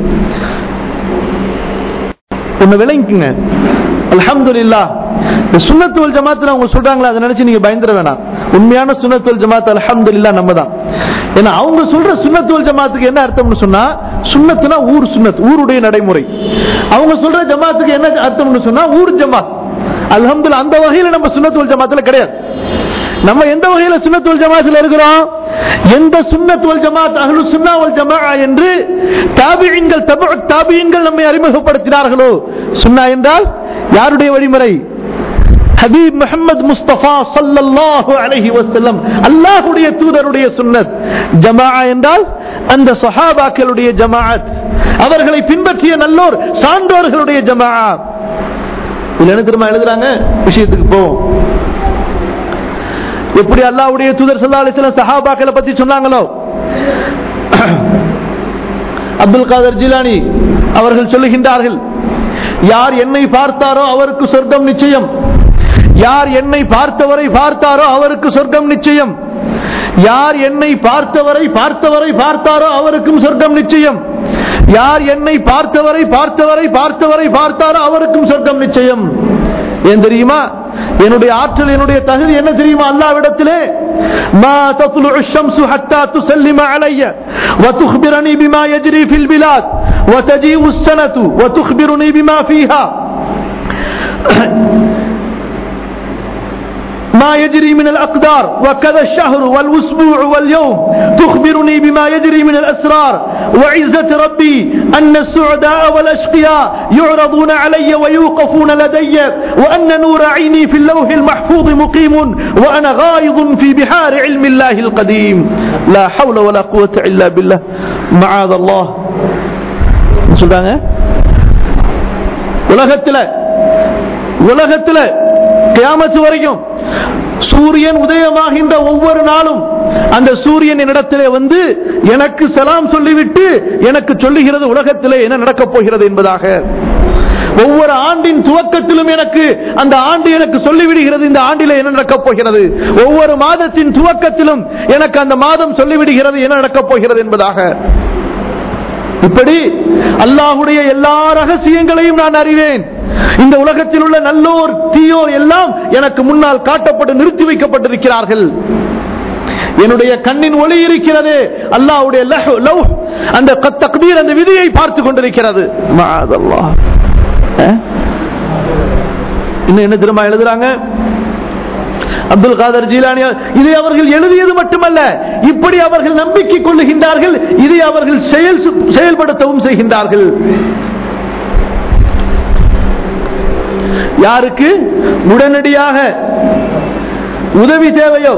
ஒன்னு விளங்கிக்குங்க. அல்ஹம்துலில்லாஹ், சுன்னத் வல் ஜமாத்ல அவங்க சொல்றாங்களா, அதை நினைச்சு நீங்க பயந்துட வேணாம். உண்மையான சுன்னத் வல் ஜமாத் அல்ஹம்துலில்லாஹ் நம்ம தான். ஏன்னா அவங்க சொல்ற சுன்னத் வல் ஜமாத்துக்கு என்ன அர்த்தம்னு சொன்னா, சுன்னத்துனா ஊர் சுன்னத், ஊருடைய நடைமுறை. அவங்க சொல்ற ஜமாத்துக்கு என்ன அர்த்தம்னு சொன்னா ஊர் ஜமாத். அல்ஹம்துலில்லாஹ், அந்த வகையில நம்ம சுன்னத் வல் ஜமாத்ல கிடையாது. நம்ம எந்த வகையில சுன்னத் வல் ஜமாத்ல இருக்கிறோம்? எந்த சுன்னத் வல் ஜமாத் அஹ்லுஸ் சுன்னா வல் ஜமாஅ என்று தாபிஈன்கள், தபுத் தாபிஈன்கள் நம்மை அறிமுகப்படுத்தினார்களோ, சுன்னா என்றால் யாருடைய வழிமுறை? ஹபீப் முஹம்மது முஸ்தபா ஸல்லல்லாஹு அலைஹி வஸல்லம், அல்லாஹ்வுடைய தூதருடைய சுன்னத். ஜமாஅ என்றால் அந்த சஹாபாக்களுடைய ஜமாஅத், அவர்களை பின்பற்றிய நல்லோர் சான்றோர்களுடைய ஜமாஅ. இதுல என்ன திரும்ப எழுதுறாங்க, விஷயத்துக்கு போவோம். எப்படி அல்லாஹ்வுடைய தூதர் ஸல்லல்லாஹு அலைஹி வஸல்லம் சஹாபாக்களை பத்தி சொன்னாங்களோ, அப்துல் காதர் ஜிலானி அவர்கள் சொல்லுகின்றார்கள், யார் என்னை பார்த்தாரோ அவருக்கு சொர்க்கம் நிச்சயம், யார் என்னை பார்த்தவரை பார்த்தாரோ அவருக்கு சொர்க்கம் நிச்சயம், யார் என்னை பார்த்தவரை பார்த்தவரை பார்த்தாரோ அவருக்கும் சொர்க்கம் நிச்சயம், யார் என்னை பார்த்தவரை பார்த்தவரை பார்த்தவரை பார்த்தாரோ அவருக்கும் சொர்க்கம் நிச்சயம். ஏன் தெரியுமா? என்னுடைய ஆற்றல், என்னுடைய தகுதி என்ன தெரியுமா? அல்லாஹ்விடத்திலே மா தத்லுஉ ஷம்ஸு ஹத்தா துஸல்லிம அலைய வ துக்பிரனி பிமா யஜ்ரி ஃபில் பிலாத் வ தஜீஉ ஸனது வ துக்பிருனி பிமா ஃபீஹா ما يجري من الأقدار وكذا الشهر والأسبوع واليوم تخبرني بما يجري من الأسرار وعزة ربي أن السعداء والأشقياء يعرضون علي ويوقفون لدي وأن نور عيني في اللوح المحفوظ مقيم وأنا غائض في بحار علم الله القديم لا حول ولا قوة إلا بالله معاذ الله. சொல்றாங்க, உலகத்தில் கியாமத் வரைக்கும் சூரியன் உதயமாகின்ற ஒவ்வொரு நாளும் அந்த சூரியன் என்னிடத்திலே வந்து எனக்கு சலாம் சொல்லிவிட்டு எனக்கு சொல்லுகிறது உலகத்திலே என்ன நடக்கப் போகிறது என்பதாக. ஒவ்வொரு ஆண்டின் துவக்கத்திலும் எனக்கு அந்த ஆண்டு எனக்கு சொல்லிவிடுகிறது இந்த ஆண்டிலே என்ன நடக்கப் போகிறது. ஒவ்வொரு மாதத்தின் துவக்கத்திலும் எனக்கு அந்த மாதம் சொல்லிவிடுகிறது என்ன நடக்கப் போகிறது என்பதாக. இப்படி அல்லாஹ்வுடைய எல்லா ரகசியங்களையும் நான் அறிவேன். இந்த உலகத்தில் உள்ள நல்லோர் தீயோர் எல்லாம் எனக்கு முன்னால் காட்டப்பட்டு நிறுத்தி வைக்கப்பட்டிருக்கிறார்கள். என்னுடைய கண்ணின் ஒளி இருக்கிறது, அல்லாஹ்வுடைய லௌஹ் அந்த தக்தீர் அந்த விதியை பார்த்து கொண்டிருக்கிறது. மஅதல்லாஹ். இன்னும் என்ன திரும்ப எழுதுறாங்க, அப்துல் காதர் ஜீலானி இதை அவர்கள் எழுதியது மட்டுமல்ல, இப்படி அவர்கள் நம்பிக்கை கொள்ளுகின்றார்கள், இதை அவர்கள் செயல்படுத்தவும் செய்கின்றார்கள். யாருக்கு உடனடியாக உதவி தேவையோ,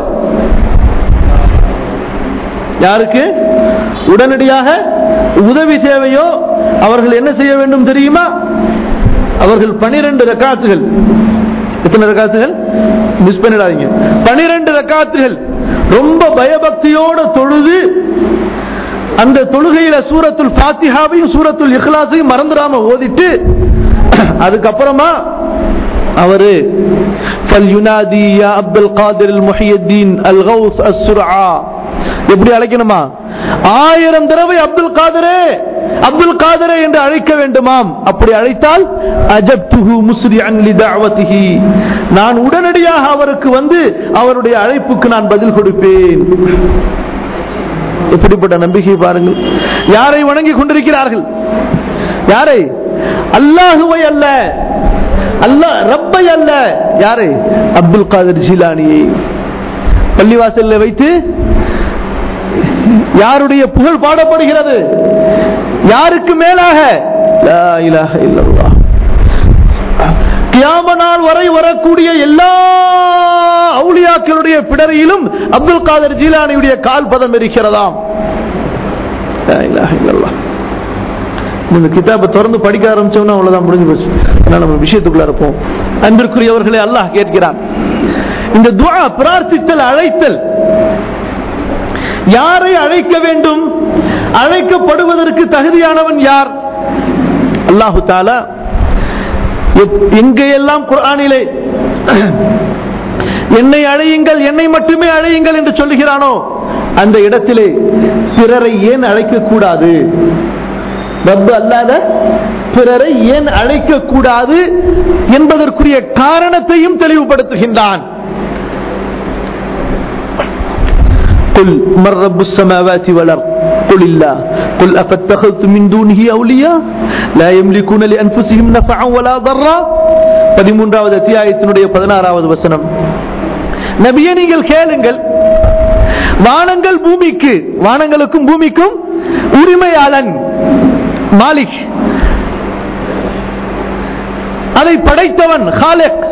யாருக்கு உடனடியாக உதவி தேவையோ அவர்கள் என்ன செய்ய வேண்டும் தெரியுமா? அவர்கள் 12 ரக்காத்துகள், எத்தனை ரக்காத்துகள் மிஸ் பண்ணிடாதீங்க, 12 ரக்காத்துகள் ரொம்ப பயபக்தியோடு தொழுது அந்த தொழுகையில சூரத்துல் ஃபாத்திஹாவையும் சூரத்துல் இக்லாஸையும் மறந்துடாம ஓதிட்டு அதுக்கப்புறமா அவரு ஃபல்யுனாதி யா அப்துல் காதிர் அல் முஹியத்தீன் அல் கௌஸ் அஸ்ஸுர்ஆ எப்படி அழைக்கணுமா? 1000 தடவை அப்துல் காதரே அப்துல் காதரே என்று அழைக்க வேண்டுமாம். அப்படி அழைத்தால் அஜப்துஹு முஸ்ரிஅன் லிதஅவதிஹி, நான் உடனடியாக அவருக்கு வந்து அவருடைய அழைப்புக்கு நான் பதில் கொடுப்பேன். எப்படிப்பட்ட நம்பிக்கை பாருங்கள். யாரை வணங்கி கொண்டிருக்கிறார்கள்? யாரை? அல்லாஹுவை அல்ல, அல்லாஹ் ரப்பை அல்ல. யாரை? அப்துல் காதர் ஜிலானியை. பள்ளிவாசலில் வைத்து யாருடைய புகழ் பாடப்படுகிறது? யாருக்கு மேலாக? லா இலாஹ இல்லல்லாஹ். கியாமத் நாள் வரை வரக்கூடிய எல்லா அவுலியாக்களுடைய பிடரியிலும் அப்துல் காதர் ஜீலானியுடைய கால் பதம் இருக்கிறதாம். லா இலாஹ இல்லல்லாஹ். இந்த கிதாபை திறந்து படிக்க ஆரம்பிச்சோம்னா அவ்வளவுதான், முடிஞ்சு போச்சு. அதனால நம்ம விஷயத்துக்குள்ள இருப்போம். அன்பிற்குரியவர்களே, அல்லாஹ் கேட்கிறான், இந்த துஆ பிரார்த்தித்தல், அழைத்தல், யாரை அழைக்க வேண்டும்? அழைக்கப்படுவதற்கு தகுதியானவன் யார்? அல்லாஹு தஆலா எங்கெல்லாம் குர்ஆனிலே என்னை அழையுங்கள், என்னை மட்டுமே அழையுங்கள் என்று சொல்லுகிறானோ அந்த இடத்திலே பிறரை ஏன் அழைக்க கூடாது, ரப்பு அல்லாத பிறரை ஏன் அழைக்க கூடாது என்பதற்குரிய காரணத்தையும் தெளிவுபடுத்துகின்றான். قل من رب السماوات والأرض قل الله قل أفاتخذتم من دونه أولياء لا يملكون لأنفسهم نفعا ولا ضرا. 13வது அத்தியாயத்தினுடைய 16வது வசனம். நபியே, நீங்கள் கேளுங்கள், வானங்கள் பூமிக்கு, வானங்களுக்கும் பூமிக்கும் உரிமையாளன் மாலிக், அதை படைத்தவன் காலிக்,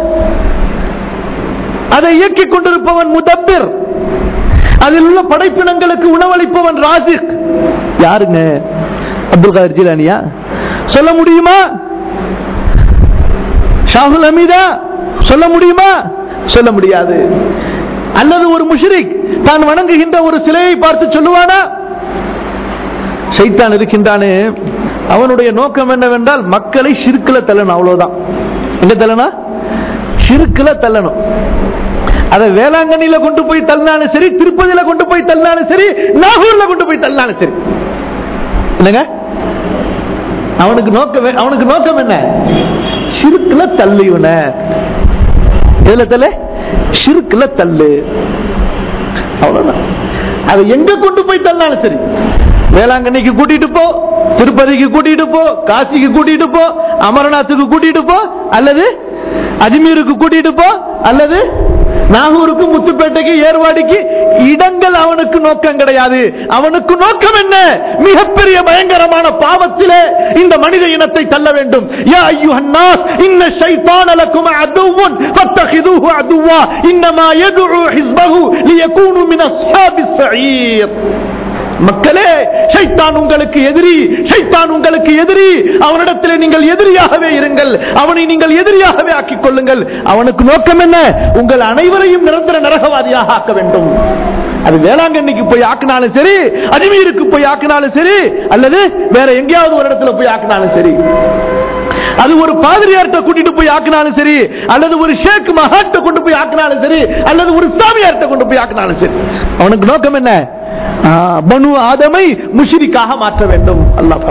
அதை இயக்கிக் கொண்டிருப்பவன் முதப்பிர், அதில் உள்ள படைப்பினங்களுக்கு உணவளிப்பவன் ராசிக். யாருங்க? அப்துல் காதர் ஜீலானியா? சொல்ல முடியுமா? ஷாஹுல் ஹமீதா சொல்ல முடியுமா? சொல்ல முடியாது. அல்லது ஒரு முஷ்ரிக் தான் வணங்குகின்ற ஒரு சிலையை பார்த்து சொல்லுவானா? ஷைத்தான் இருக்கின்றானே, அவனுடைய நோக்கம் என்னவென்றால் மக்களை ஷிர்க்ல தள்ளணும். அவ்வளவுதான். எங்க தள்ளணும்? ஷிர்க்ல தள்ளணும். அதை வேளாங்கண்ணில கொண்டு போய் தள்ளினாலும் சரி, திருப்பதியில கொண்டு போய் தள்ளினாலும் சரி, நாகூர்ல கொண்டு போய் தள்ளினாலும் சரி. என்னங்க அவனுக்கு நோக்கம் என்ன? ஷிர்க்ல தள்ளு. இவன எதுல தள்ளு? ஷிர்க்ல தள்ளு. அவ்வளவுதான். அதை எங்க கொண்டு போய் தள்ளினாலும் சரி, வேளாங்கண்ணிக்கு கூட்டிட்டு போ, திருப்பதிக்கு கூட்டிட்டு போ, காசிக்கு கூட்டிட்டு போ, அமர்நாத்துக்கு கூட்டிட்டு போ, அல்லது அஜ்மீருக்கு கூட்டிட்டு போ, அல்லது நாகூருக்கு, முத்துப்பேட்டைக்கு, ஏர்வாடிக்கு, இடங்கள் அவனுக்கு நோக்கம் கிடையாது. அவனுக்கு நோக்கம் என்ன? மிகப்பெரிய பயங்கரமான பாவத்திலே இந்த மனித இனத்தை தள்ள வேண்டும். யா அய்யுஹன் நாஸ் இன்ன ஷைத்தான லகும் அதுவுன் ஃபத்தகிதுஹு அதுவா இன்னமா யதுஉ ஹிஸ்பஹு லியகூனு மின் அஸ்ஹாபிஸ் ஸஈர். மக்களே, ஷைத்தான் உங்களுக்கு எதிரி, ஷைத்தான் உங்களுக்கு எதிரி. அவனிடத்தில் நீங்கள் எதிரியாகவே இருங்கள், அவனை நீங்கள் எதிரியாகவே ஆக்கிக் கொள்ளுங்கள். அவனுக்கு நோக்கம் என்ன? உங்கள் அனைவரையும் நிரந்தர நரகவாதியாக ஆக்க வேண்டும். அது வேளாங்கண்ணிக்கு போய் ஆக்கினாலும் சரி, அஜ்மீருக்கு போய் ஆக்கினாலும் சரி, அல்லது வேற எங்கேயாவது ஒரு இடத்துல போய் ஆக்கினாலும் சரி, அது ஒரு பாதிரியார்ட்ட கூட்டிட்டு போய் ஆக்கினாலும் சரி, அல்லது ஒரு ஷேக் மகாட்ட கொண்டு போய் ஆக்கினாலும் சரி, அல்லது ஒரு சாமியார்ட்ட கொண்டு போய் ஆக்கினாலும் சரி, அவனுக்கு நோக்கம் என்ன? பனு ஆதமை முஷ்ரிக்காக மாற்ற வேண்டும். அல்லாஹ்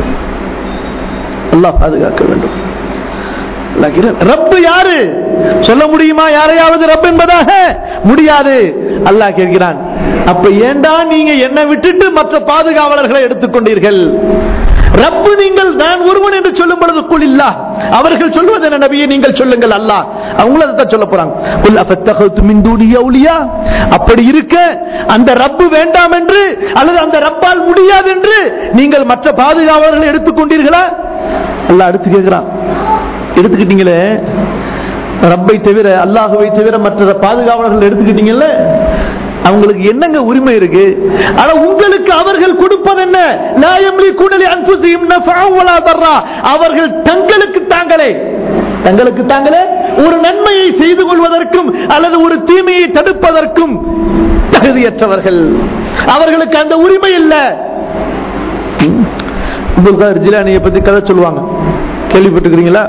பாதுகாக்க வேண்டும். ரப்பு யாரு சொல்ல முடியுமா? யாரையாவது ரப் என்பதாக முடியாது. அல்லாஹ் கேட்கிறான், அப்ப ஏண்டா நீங்க என்ன விட்டுட்டு மற்ற பாதுகாவலர்களை எடுத்துக்கொண்டீர்கள்? ரப்பு நீங்கள் நான் ஒருவன் என்று சொல்லும் பொழுது குல் இல்லா, அவர்கள் சொல்வது என்ன நபியே? நீங்கள் சொல்லுங்கள். அல்லாஹ் அவங்கள அதான் சொல்ல போறாங்க. குல் அஃபத்தகது மின் தூனி அவுலியா, அப்படி இருக்க அந்த ரப்பு வேண்டாம் என்று அல்லது அந்த ரப்பால் முடியாது என்று நீங்கள் மற்ற பாதுகாவலர்களை எடுத்துக்கொண்டீர்களா? அல்லாஹ் அடுத்து கேட்கிறான், எடுத்துக்கிட்டீங்களே ரப்பை தவிர, அல்லாஹ்வை தவிர மற்ற பாதுகாவலர்கள் எடுத்துக்கிட்டீங்கல்ல, அவங்களுக்கு என்னங்க உரிமை இருக்கு? ஆனா உங்களுக்கு அவர்கள் கொடுப்பது என்ன? லா யம்லிகுன லி அன்ஃபுஸிஹிம் நஃபஅன் வலா தர்ரா, அவர்கள் தங்களுக்கு தாங்களே ஒரு நன்மையை செய்து கொள்வதற்கும் அல்லது ஒரு தீமையை தடுப்பதற்கும் தகுதியற்றவர்கள். அவர்களுக்கு அந்த உரிமை இல்லை. அப்துல் காதர் ஜிலானியை பத்தி கதை சொல்லுவாங்க, கேள்விப்பட்டிருக்கிறீங்களா?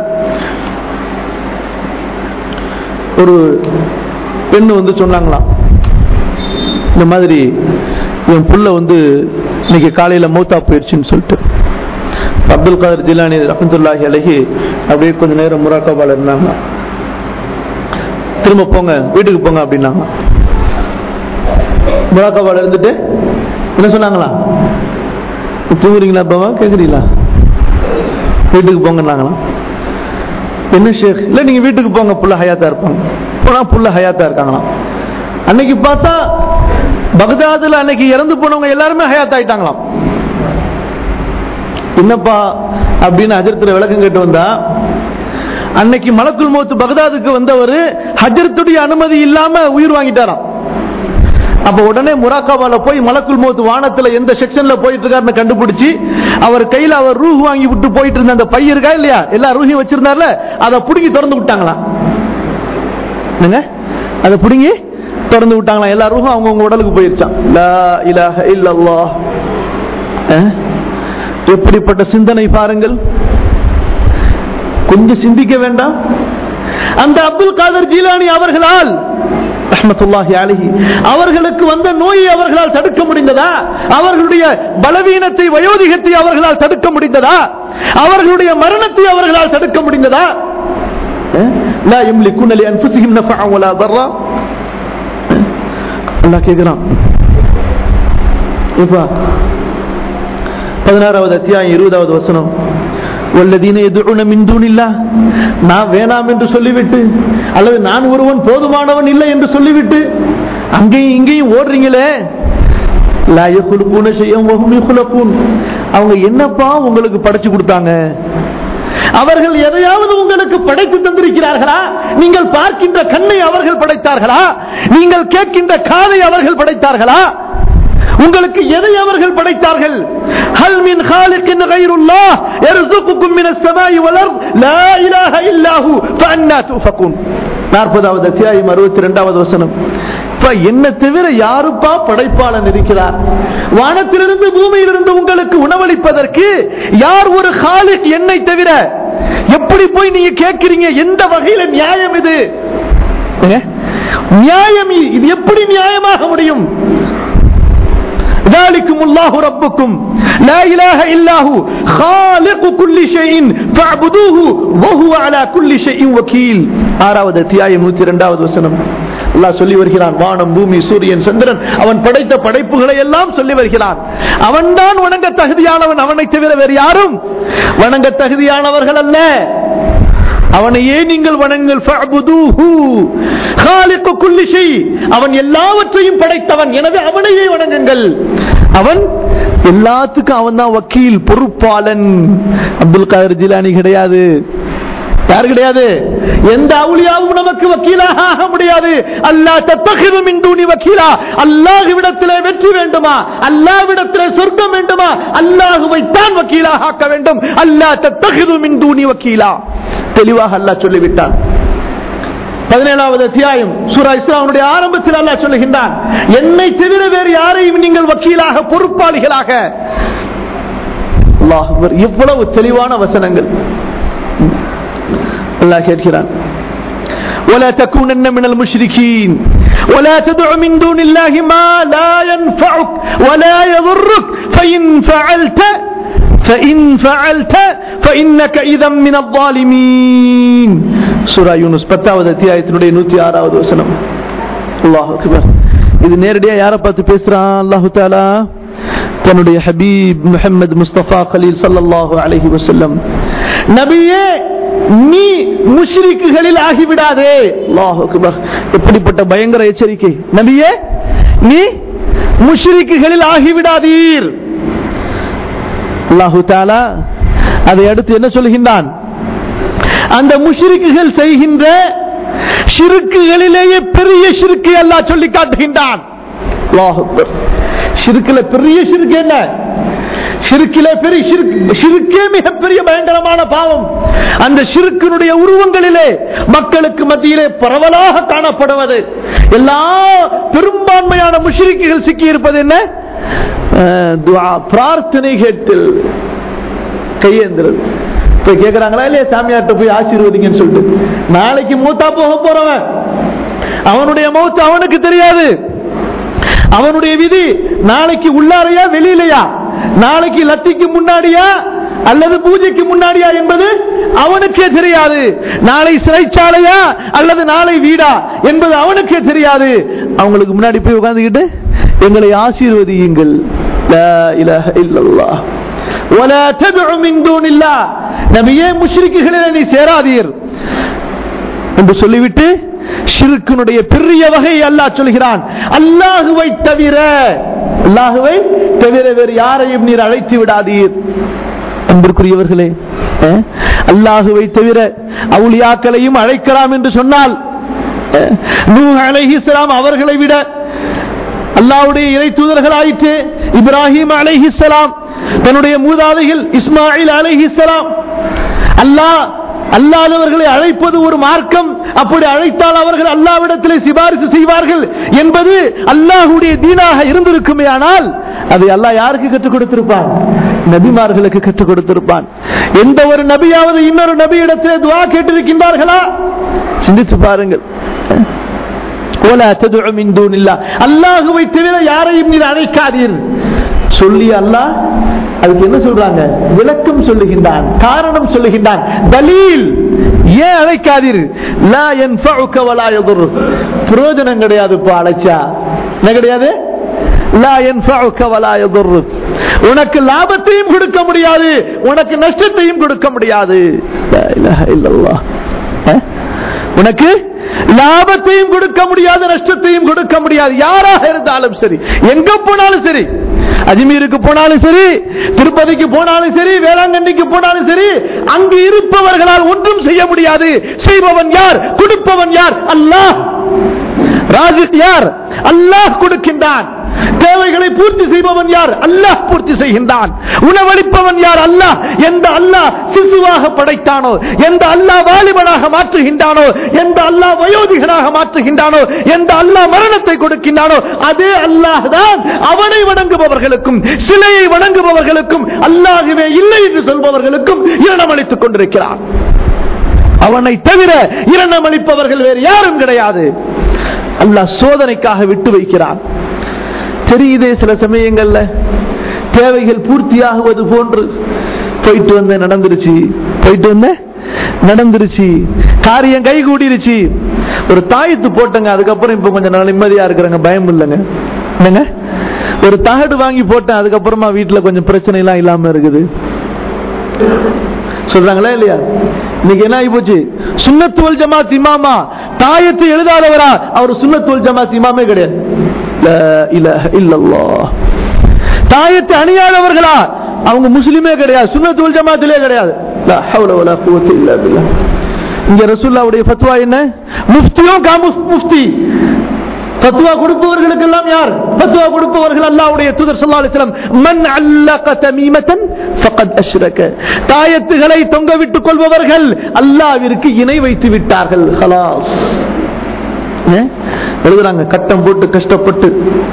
ஒரு பெண்ணு வந்து சொன்னாங்களாம், இந்த மாதிரி என் புள்ள வந்து இன்னைக்கு காலையில மௌத்தா போயிடுச்சுன்னு சொல்லிட்டு. அப்துல் காதர் ஜிலானி ரஹ்மத்துல்லாஹி அலைஹி அப்படியே கொஞ்ச நேரம் முராக்காபால இருந்தாங்க. திரும்ப போங்க, வீட்டுக்கு போங்க அப்படின்னாங்க. முராக்காபால இருந்துட்டு என்ன சொன்னாங்களா? தூங்குறீங்களா பாவா, கேக்குறீங்களா? வீட்டுக்கு போங்கன்னாங்களாம். என்ன ஷேக்? இல்ல நீங்க வீட்டுக்கு போங்க, புள்ள ஹயாத்தா இருப்பாங்க. போனா புள்ள ஹயாத்தா இருக்காங்களாம். அன்னைக்கு பார்த்தா பக்தாதுல அன்னைக்கு இறந்து போனவங்க எல்லாருமே ஹயாத் ஆயிட்டாங்களாம். என்னப்பா அப்படின்னு ஹஜ்ரத்துல விளக்கம் கேட்டு வந்தா, அன்னைக்கு மலக்குல் மௌத் பக்தாதுக்கு வந்தவர் ஹஜ்ரத்துடைய அனுமதி இல்லாம உயிர் வாங்கிட்டாராம். அப்ப உடனே முராக்காபால போய் மலக்குல் மௌத் வானத்துல எந்த செக்ஷன்ல போயிட்டு இருக்காருன்னு கண்டுபிடிச்சு அவர் கையில அவர் ரூஹ் வாங்கி விட்டு போயிட்டு இருந்த அந்த பை இருக்கா இல்லையா, எல்லா ரூஹையும் வச்சிருந்தார்ல, அதை புடுங்கி திறந்து விட்டாங்களாம். அதை புடுங்கி திறந்து விட்டாங்களாம். எல்லா ரூஹும் அவங்கவுங்க உடலுக்கு போயிருச்சான். லா இலாஹ இல்லல்லாஹ். எப்படிப்பட்ட சிந்தனை பாருங்கள், கொஞ்சம் சிந்திக்க வேண்டாம்? அந்த அப்துல் காதர் ஜீலானி அவர்களால் ரஹ்மத்துல்லாஹி அலைஹி அவர்களுக்கு வந்த நோயை அவர்களால் தடுக்க முடிந்ததா? அவர்களுடைய பலவீனத்தை, வயோதிகத்தை அவர்களால் தடுக்க முடிந்ததா? அவர்களுடைய மரணத்தை அவர்களால் தடுக்க முடிந்ததா? லா யம்லிகுன லி அன்ஃபுஸிஹிம் நஃபஅன் வலா தர்ரா. அல்லாஹ் கேக்குறான். இப்ப 16வது அத்தியாயம் 20வது வசனம், வல்லதீன யதுஉன மின் தூனில்லாஹ், நான் வேணாம் என்று சொல்லிவிட்டு அல்லது நான் ஒருவன் போதுமானவன் இல்லை என்று சொல்லிவிட்டு அங்கேயும் இங்கேயும் ஓடுறீங்களே, லா யഖ்லுகூன ஷைஅன் வஹும் யഖ்லுகூன், அவங்க என்னப்பா உங்களுக்கு படைச்சு கொடுத்தாங்க? அவர்கள் எதையாவது உங்களுக்கு படைத்து தந்திருக்கிறார்களா? நீங்கள் பார்க்கின்ற கண்ணை அவர்கள் படைத்தார்களா? நீங்கள் கேட்கின்ற காதை அவர்கள் படைத்தார்களா? உங்களுக்கு எதை அவர்கள் படைத்தார்கள்? ஹல் மின் காலிகின் கைருல்லாஹ் யர்ஸுகுகும் மினஸ் ஸமாஇ வல் அர்த் லா இலாஹ இல்லஹு ஃபஅன்னா துஃபகூன். 40வது அத்தியாயம் 62வது வசனம். என்ன தவிர யாருப்பா படைப்பாளன் இருக்கிறார்? வானத்திலிருந்து பூமியிலிருந்து உங்களுக்கு உணவளிப்பதற்கு யார் ஒரு காலிக் என்னை தவிர? எப்படி போய் நீங்க கேட்கிறீங்க? எந்த வகையில நியாயம் இது? நியாயம் இது எப்படி நியாயமாக முடியும்? ذلكم الله ربكم لا إله إلا هو خالق كل شيء فاعبدوه وهو على كل شيء وكيل. 6வது அத்தியாயம் 102வது வசனம். அல்லாஹ் சொல்லி வருகிறான், வானம் பூமி சூரியன் சந்திரன் அவன் படைத்த படைப்புகளை எல்லாம் சொல்லி வருகிறான். அவன்தான் வணங்க தகுதியானவன், அவனை தவிர வேறு யாரும் வணங்க தகுதியானவர்கள் அல்ல. அவனையே நீங்கள் வணங்குங்கள். அவன் எல்லாவற்றையும் படைத்தவன், எனவே அவனையே வணங்குங்கள். அவன் எல்லாத்துக்கும் அவன் தான் வக்கீல், பொறுப்பாளன். அப்துல் காதர் ஜிலானி கிடையாது, யார் கிடையாது, எந்த அவுலியாவும் நமக்கு வக்கீலாக ஆக முடியாது. அல்லாஹ் தத்தகிது மின் தூனி வக்கீலா. அல்லாஹ்விடத்திலே வெற்றி வேண்டுமா, அல்லாஹ்விடத்திலே சொர்க்கம் வேண்டுமா, அல்லாஹ்வை தான் வக்கீலாக ஆக்க வேண்டும். அல்லாஹ் தத்தகிது மின் தூனி வக்கீலா. தெளிவாக அல்லாஹ் சொல்லிவிட்டான். 17வது அத்தியாயம் சூரா இஸ்ராவுடைய ஆரம்பத்தில் அல்லாஹ் சொல்லுகின்றான், என்னை தவிர வேறு யாரையும் நீங்கள் வக்கீலாக பொறுப்பாளிகளாக. அல்லாஹ் அக்பர். எவ்வளவு தெளிவான வசனங்கள். அல்லாஹ் கேட்கிறான், ولا تكونن من المشركين ولا تدع من دون الله ما لا ينفعك ولا يضرك فإن فعلت فإنك إذا من الظالمين. சூரா யூனுஸ் 10வது அத்தியாயத்தினுடைய 106வது வசனம். அல்லாஹ் அக்பர். இது நேரடியா யாரை பார்த்து பேசுறான்? அல்லாஹ் தஆலா தன்னுடைய ஹபீப் முஹம்மது முஸ்தபா கலீல் ஸல்லல்லாஹு அலைஹி வஸல்லம், நபியே நீ முஷ்ரிக்குகளில் ஆகிவிடாதே. அல்லாஹ் அக்பர். எப்படிப்பட்ட பயங்கர எச்சரிக்கை. நபியே நீ முஷ்ரிக்குகளில் ஆகிவிடாதீர். அல்லாஹு தஆலா அதை அடுத்து என்ன சொல்கின்றான்? அந்த முஷ்ரிக்குகள் செய்கின்ற ஷிர்க்குகளிலேயே பெரிய ஷிர்க்கை அல்லாஹ் சொல்லி காட்டுகின்றான். அல்லாஹ் அக்பர். ஷிர்க்குல பெரிய ஷிர்க் என்ன? ஷிர்க்கிலே பெரிய ஷிர்க்கே மிகப்பெரிய பயங்கரமான பாவம். அந்த ஷிர்க்கினுடைய உருவங்களிலே மக்களுக்கு மத்தியிலே பரவலாக காணப்படுவது, எல்லா பெரும்பான்மையான முஷ்ரிக்குகள் சிக்கி இருப்பது என்ன? துஆ, பிரார்த்தனை கேட்டல், கையேந்திரது. இப்ப கேக்குறாங்களா இல்லையா, சாமியார்ட்ட போய் ஆசீர்வதிங்கன்னு சொல்லிட்டு. நாளைக்கு மூத்தா போக போறவன், அவனுடைய மௌத் அவனுக்கு தெரியாது. அவனுடைய விதி நாளைக்கு உள்ளாரையா வெளியிலையா, நாளைக்கு லத்திக்கு முன்னாடியா அல்லது பூஜைக்கு முன்னாடியா என்பது அவனுக்கே தெரியாது. நாளை சிறைச்சாலையா அல்லது நாளை வீடா என்பது அவனுக்கே தெரியாது. அவங்களுக்கு முன்னாடி போய் உட்கார்ந்துகிட்டு எங்களை ஆசீர்வதியுங்கள், லா இலாஹ இல்லல்லாஹ் வலா ததுஉ மின் தூனில்லாஹ், நபியே முஷ்ரிக்குகளிலே நீ சேராதீர் என்று சொல்லிவிட்டு ஷிர்க்குனுடைய பெரிய வகை அல்லாஹ் சொல்கிறான். அல்லாஹுவை தவிர வேறு யாரையும் நீர் அழைத்து விடாதீர். அன்பிற்குரியவர்களே, அல்லாஹுவை தவிர அவுலியாக்களையும் அழைக்கலாம் என்று சொன்னால், நூஹ் அலைஹிஸ்ஸலாம் அவர்களை விட அல்லாஹ்வுடைய இறை தூதர்களாயிற்று. இப்ராஹிம் அலைஹிஸ்ஸலாம், தன்னுடைய மூதாதைகள் இஸ்மாயில் அலைஹிஸ்ஸலாம். அல்லாதவர்களை அழைப்பது ஒரு மார்க்கம். அப்படி அழைத்தால் அவர்கள் அல்லாஹ்விடத்திலே சிபாரிசு செய்வார்கள் என்பது அல்லாஹ்வுடைய தீனாக இருந்திருக்குமே. ஆனால் அதை அல்லாஹ் யாருக்கு கற்றுக் கொடுத்திருப்பான்? நபிமார்களுக்கு கற்றுக் கொடுத்திருப்பான். எந்த ஒரு நபியாவது இன்னொரு நபியிடத்திலே துஆ கேட்டிருக்கின்றார்களா? சிந்தித்து பாருங்கள். அல்லாஹுவை தவிர யாரையும் நீர் அழைக்காதீர் சொல்லி அல்லாஹ் அதுக்கு என்ன சொல்றாங்க? விளக்கம் சொல்லுகின்றான், காரணம் சொல்லுகின்றான், தலீல். ஏன் அழைக்காதீர்? லா யன்ஃபஉக வலா யதுர்ருக், பிரயோஜனம் கிடையாது. அழைச்சா என்ன கிடையாது? லா யன்ஃபஉக வலா யதுர்ருக், உனக்கு லாபத்தையும் கொடுக்க முடியாது, உனக்கு நஷ்டத்தையும் கொடுக்க முடியாது. லா இலாஹ இல்லல்லாஹ். உனக்கு லாபத்தையும் கொடுக்க முடியாது, நஷ்டத்தையும் கொடுக்க முடியாது. யாராக இருந்தாலும் சரி, எங்க போனாலும் சரி, அஜ்மீருக்கு போனாலும் சரி, திருப்பதிக்கு போனாலும் சரி, வேளாங்கண்ணிக்கு போனாலும் சரி, அங்கு இருப்பவர்களால் ஒன்றும் செய்ய முடியாது. செய்பவன் யார்? கொடுப்பவன் யார்? அல்லாஹ். ராஸிக் யார்? அல்லாஹ் கொடுக்கின்றான். தேவைகளை பூர்த்தி செய்பவன் யார்? அல்லாஹ் பூர்த்தி செய்கின்றான். உணவளிப்பவன் யார்? அல்லாஹ். எந்த அல்லாஹ் சிசுவாக படைத்தானோ, எந்த அல்லாஹ் வாலிபனாக மாற்றுகின்றானோ, எந்த அல்லாஹ் வயோதிகனாக மாற்றுகின்றானோ, எந்த அல்லாஹ் மரணத்தை கொடுக்கின்றானோ அதே அல்லாஹ் தான் அவனை வணங்குபவர்களுக்கும் சிலையை வணங்குபவர்களுக்கும் அல்லாஹ்வே இல்லை என்று சொல்பவர்களுக்கும் இரணமளித்துக் கொண்டிருக்கிறான். அவனை தவிர இரணமளிப்பவர்கள் வேறு யாரும் கிடையாது. அல்லாஹ் சோதனைக்காக விட்டு வைக்கிறான். தெரியுதே சில சமயங்கள்ல தேவைகள் பூர்த்தியாகுவது போன்று போயிட்டு வந்த நடந்துருச்சு, போயிட்டு வந்த நடந்துருச்சு, காரியம் கை கூடிருச்சு, ஒரு தாயத்து போட்டங்க, அதுக்கப்புறம் இப்ப கொஞ்சம் நிம்மதியா இருக்கிறாங்க, பயம் இல்லைங்க. என்னங்க, ஒரு தகடு வாங்கி போட்டேன், அதுக்கப்புறமா வீட்டுல கொஞ்சம் பிரச்சனை எல்லாம் இல்லாம இருக்குது சொல்றாங்களா இல்லையா? இன்னைக்கு என்ன ஆகி போச்சு? சுன்னத் வல் ஜமாத் இமாமா தாயத்து எழுதாதவரா? அவர் சுன்னத் வல் ஜமாத் இமாமே கிடையாது. லா இலாஹ இல்லல்லாஹ். தாயத்து அணியாதவர்களா? அவங்க முஸ்லிமே கிடையாது, சுன்னத் வல் ஜமாத்திலே கிடையாது. லா ஹவ்ல வலா குவத்த இல்லா பில்லாஹ். இங்க ரசூலுல்லாஹ்வுடைய ஃபத்வா என்ன? முஃப்தியும் முஃப்தி. ஃபத்வா கொடுப்பவர்களுக்கு எல்லாம் யார்? ஃபத்வா கொடுப்பவர்கள் அல்லாஹ்வுடைய தூதர் ஸல்லல்லாஹு அலைஹி வஸல்லம். மன் அல்லக தமீமத்தன் ஃபகத் அஷ்ரக. தாயத்துகளை தொங்க விட்டுக் கொள்பவர்கள் அல்லாஹ்விற்கு இணை வைத்து விட்டார்கள். خلاص. எழுதுறாங்க, கட்டம் போட்டு கஷ்டப்பட்டு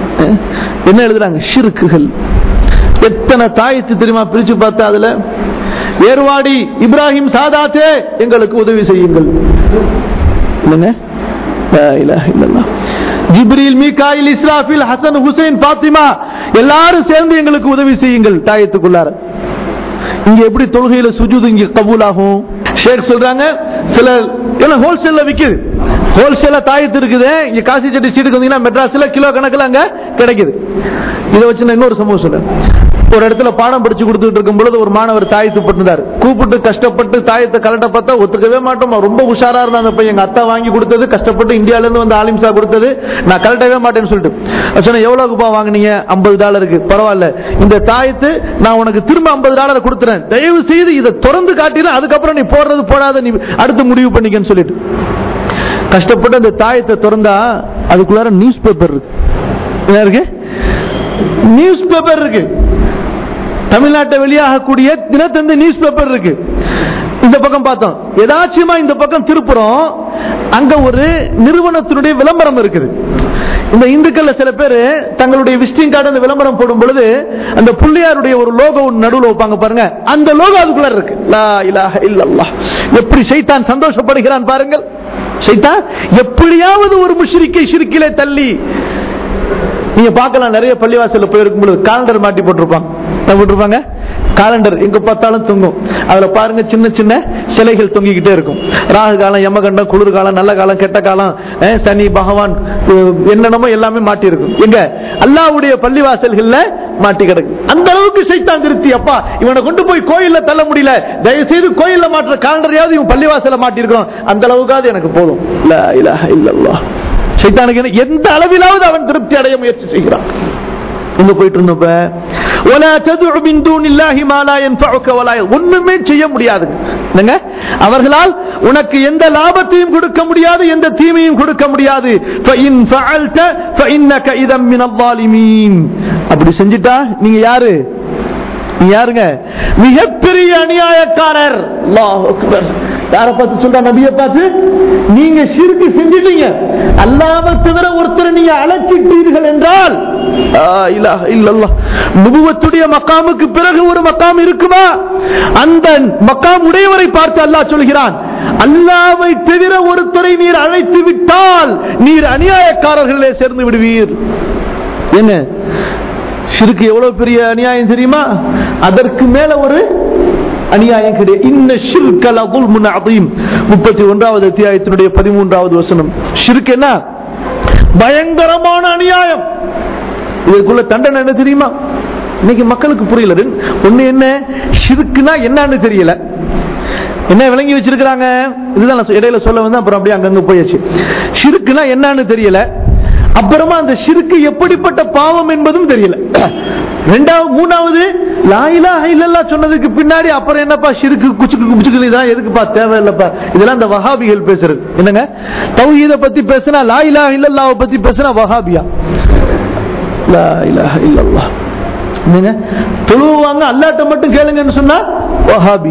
என்ன எழுதுறாங்க? ஷிர்க்குகள். எத்தனை தாயத்து தெரியுமா பிரிச்சு பார்த்தா? அதுல ஏர்வாடி இப்ராஹிம் சாதாத்தே எங்களுக்கு உதவி செய்யுங்கள். இல்லங்க, லா இலாஹ இல்லல்லாஹ். ஜிப்ரீல், மீகாயில், இஸ்ராஃபில், ஹசன், ஹுசைன், பாத்திமா எல்லாரும் சேர்ந்து எங்களுக்கு உதவி செய்யுங்கள் தாயத்துக்குள்ளார. இங்க எப்படி தொழுகையில சுஜூது இங்க கபூல் ஆகும்? ஷேக் சொல்றாங்க, சில ஹோல்சேல்ல விக்குது, ஹோல்சேல தாயத்து இருக்குது. இங்க காசி செட்டி சீட்டுக்கு வந்தீங்கன்னா மெட்ராஸ்ல கிலோ கணக்கில் அங்க கிடைக்குது. இதை வச்சு நான் இன்னொரு சம்பவம் சொல்றேன். ஒரு இடத்துல பாடம் படிச்சு கொடுத்துட்டு இருக்கும் பொழுது ஒரு மாணவர் தாயத்து பட்டுனார். கூப்பிட்டு கஷ்டப்பட்டு தாயத்தை கலட்ட பார்த்தா ஒத்துக்கவே மாட்டோம், ரொம்ப உஷாரா இருந்தா அந்த பையன். எங்க அத்தா வாங்கி கொடுத்தது, கஷ்டப்பட்டு இந்தியால இருந்து வந்து ஆலிம்சா கொடுத்தது, நான் கலட்டவே மாட்டேன்னு சொல்லிட்டு சொன்ன. எவ்வளவுக்குப்பா வாங்கினீங்க? $50. பரவாயில்ல, இந்த தாயத்து நான் உனக்கு திரும்ப $50 கொடுத்துறேன், தயவு செய்து இதை திறந்து காட்டினா அதுக்கப்புறம் நீ போடுறது போடாத நீ அடுத்து முடிவு பண்ணிக்கன்னு சொல்லிட்டு கஷ்டப்பட்டு அந்த தாயத்தை திறந்தா அதுக்குள்ளார நியூஸ் பேப்பர் இருக்கு. என்ன இருக்கு? நியூஸ் பேப்பர் இருக்கு. தமிழ்நாட்டை வெளியாகக்கூடிய தினத்தந்தி நியூஸ் பேப்பர் இருக்கு. இந்த பக்கம் பார்த்தோம், ஏதாச்சுமா இந்த பக்கம் திருப்புறோம், அங்க ஒரு நிறுவனத்தினுடைய விளம்பரம் இருக்குது. இந்த இந்துக்கள்ல சில பேர் தங்களுடைய விசிட்டிங் கார்டு அந்த விளம்பரம் போடும் பொழுது அந்த புள்ளியாருடைய ஒரு லோகோ நடுவுல வைப்பாங்க பாருங்க, அந்த லோகோ அதுக்குள்ள இருக்கு. லா இலாஹ இல்லல்லாஹ். எப்படி ஷைத்தான் சந்தோஷப்படுகிறான் பாருங்கள். ஷைத்தான் எப்படியாவது ஒரு முஷ்ரிக்கை ஷிர்கிலே தள்ளி. நீங்க பார்க்கலாம், நிறைய பள்ளிவாசல்ல போயிருக்கும் பொழுது காலண்டர் மாட்டி போட்டிருப்பாங்க. காலண்டர் எங்க பார்த்தாலும் தொங்கும். அதுல பாருங்க, சின்ன சின்ன சிலைகள் தொங்கிக்கிட்டே இருக்கும். ராகு காலம், யமகண்டம், குளிர் காலம், நல்ல காலம், கெட்ட காலம், சனி பகவான் என்னென்னமோ எல்லாமே மாட்டி இருக்கும். எங்க? அல்லாஹ்வுடைய பள்ளிவாசல்கள்ல மாட்டி கிடக்கு. அந்த அளவுக்கு ஷைத்தான் திருப்தி. அப்பா, இவனை கொண்டு போய் கோயில்ல தள்ள முடியல, தயவு செய்து கோயில்ல மாற்ற காலண்டரையாவது இவன் பள்ளிவாசல மாட்டி இருக்கிறோம், அந்த அளவுக்காவது எனக்கு போதும். லா இலாஹ இல்லல்லாஹ். ஷைத்தானுக்கு எந்த அளவிலாவது அவன் திருப்தி அடைய முயற்சி செய்கிறான். இங்க போயிட்டு இருந்தப்ப ஒண்ணுமே செய்ய முடியாது. அவர்களால் உனக்கு எந்த லாபத்தையும் கொடுக்க முடியாது, எந்த தீமையும் கொடுக்க முடியாது. அப்படி செஞ்சிட்டா நீங்க யாரு? யாருங்க? மிகப்பெரிய அநியாயக்காரர். அல்லாஹ் அக்பர். யாரை பார்த்து சொல்ற? நபியை பார்த்து. நீங்க ஷிர்க் செஞ்சிட்டீங்க, அல்லாஹ்வை தவிர ஒருத்தரை நீங்க அழைச்சிட்டீர்கள் என்றால் நுபுவத்துடைய மக்காமுக்கு பிறகு ஒரு மக்காம் இருக்குமா? அந்த மக்காம் உடையவரை பார்த்து அல்லாஹ் சொல்கிறான், அல்லாஹ்வை தவிர ஒருத்தரை நீர் அழைத்து விட்டால் நீர் அநியாயக்காரர்களே சேர்ந்து விடுவீர். என்ன ஷிர்க் எவ்வளவு பெரிய அநியாயம் தெரியுமா? அதற்கு மேல ஒரு அநியாயம் கிடையாது. இன்ன ஷிர்க லظுல்முன் அதீம். 31வது அத்தியாயத்தினுடைய 13வது வசனம். ஷிர்க் என்ன? பயங்கரமான அநியாயம். இதுக்குள்ள தண்டனை என்ன தெரியுமா? இன்னைக்கு மக்களுக்கு புரியல. ஒண்ணு என்ன ஷிர்க்னா என்னன்னு தெரியல, என்ன விளங்கி வச்சிருக்காங்க. இதுதான் நான் இடையில சொல்ல வந்து அப்புறம் அப்படியே அங்கங்க போயாச்சு. ஷிர்க்னா என்னன்னு தெரியல, அப்புறமா அந்த ஷிர்க் எப்படிப்பட்ட பாவம் என்பதும் தெரியல. மூணாவது லா இலாஹ இல்லல்லாஹ் சொன்னதுக்கு பின்னாடி அப்புறம் என்னப்பா ஷிர்க் குச்சுக்கு குச்சுக்கு தான் எதுக்குப்பா தேவையில்லப்பா. இதெல்லாம் இந்த வஹாபிகள் பேசுறது. என்னங்க, தௌஹீத பத்தி பேசினா, லா இலாஹ இல்லல்லாஹ் பத்தி பேசினா வஹாபியா. லா இலாஹ இல்லல்லாஹ். நீங்க தொழுவாங்க அல்லாஹ்ட்ட மட்டும் கேளுங்கன்னு சொன்னா வஹாபி.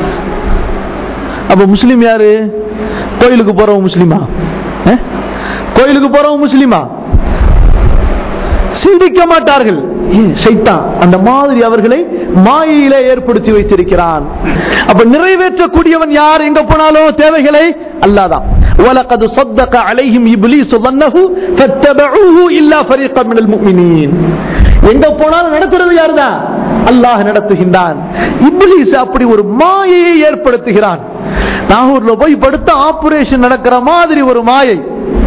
அப்ப முஸ்லிம் யாரு? கோயிலுக்கு போறவங்க முஸ்லிமா? கோயிலுக்கு போறவங்க முஸ்லிமா? சிந்திக்க மாட்டார்கள். சைத்தான் அந்த மாதிரி அவர்களை மாயையிலே ஏற்படுத்தி வைத்திருக்கிறான். அப்ப நிறைவேற்றக்கூடியவன் யார்? எங்க போனாலும் தேவைகளை அல்லாஹ்தான். وَلَقَدْ صَدَّقَ عَلَيْهِمْ إِبْلِيسُ ظَنَّهُ فَاتَّبَعُوهُ إِلَّا فَرِيقًا مِنَ الْمُؤْمِنِينَ. எங்க போனாலும் நடத்துறது யார்தான்? அல்லாஹ் நடத்துகின்றான். இப்லீஸ் அப்படி ஒரு மாயையை ஏற்படுத்துகிறான். நாகூர்ல போய் படுத்த ஆபரேஷன் நடக்கிற மாதிரி ஒரு மாயை.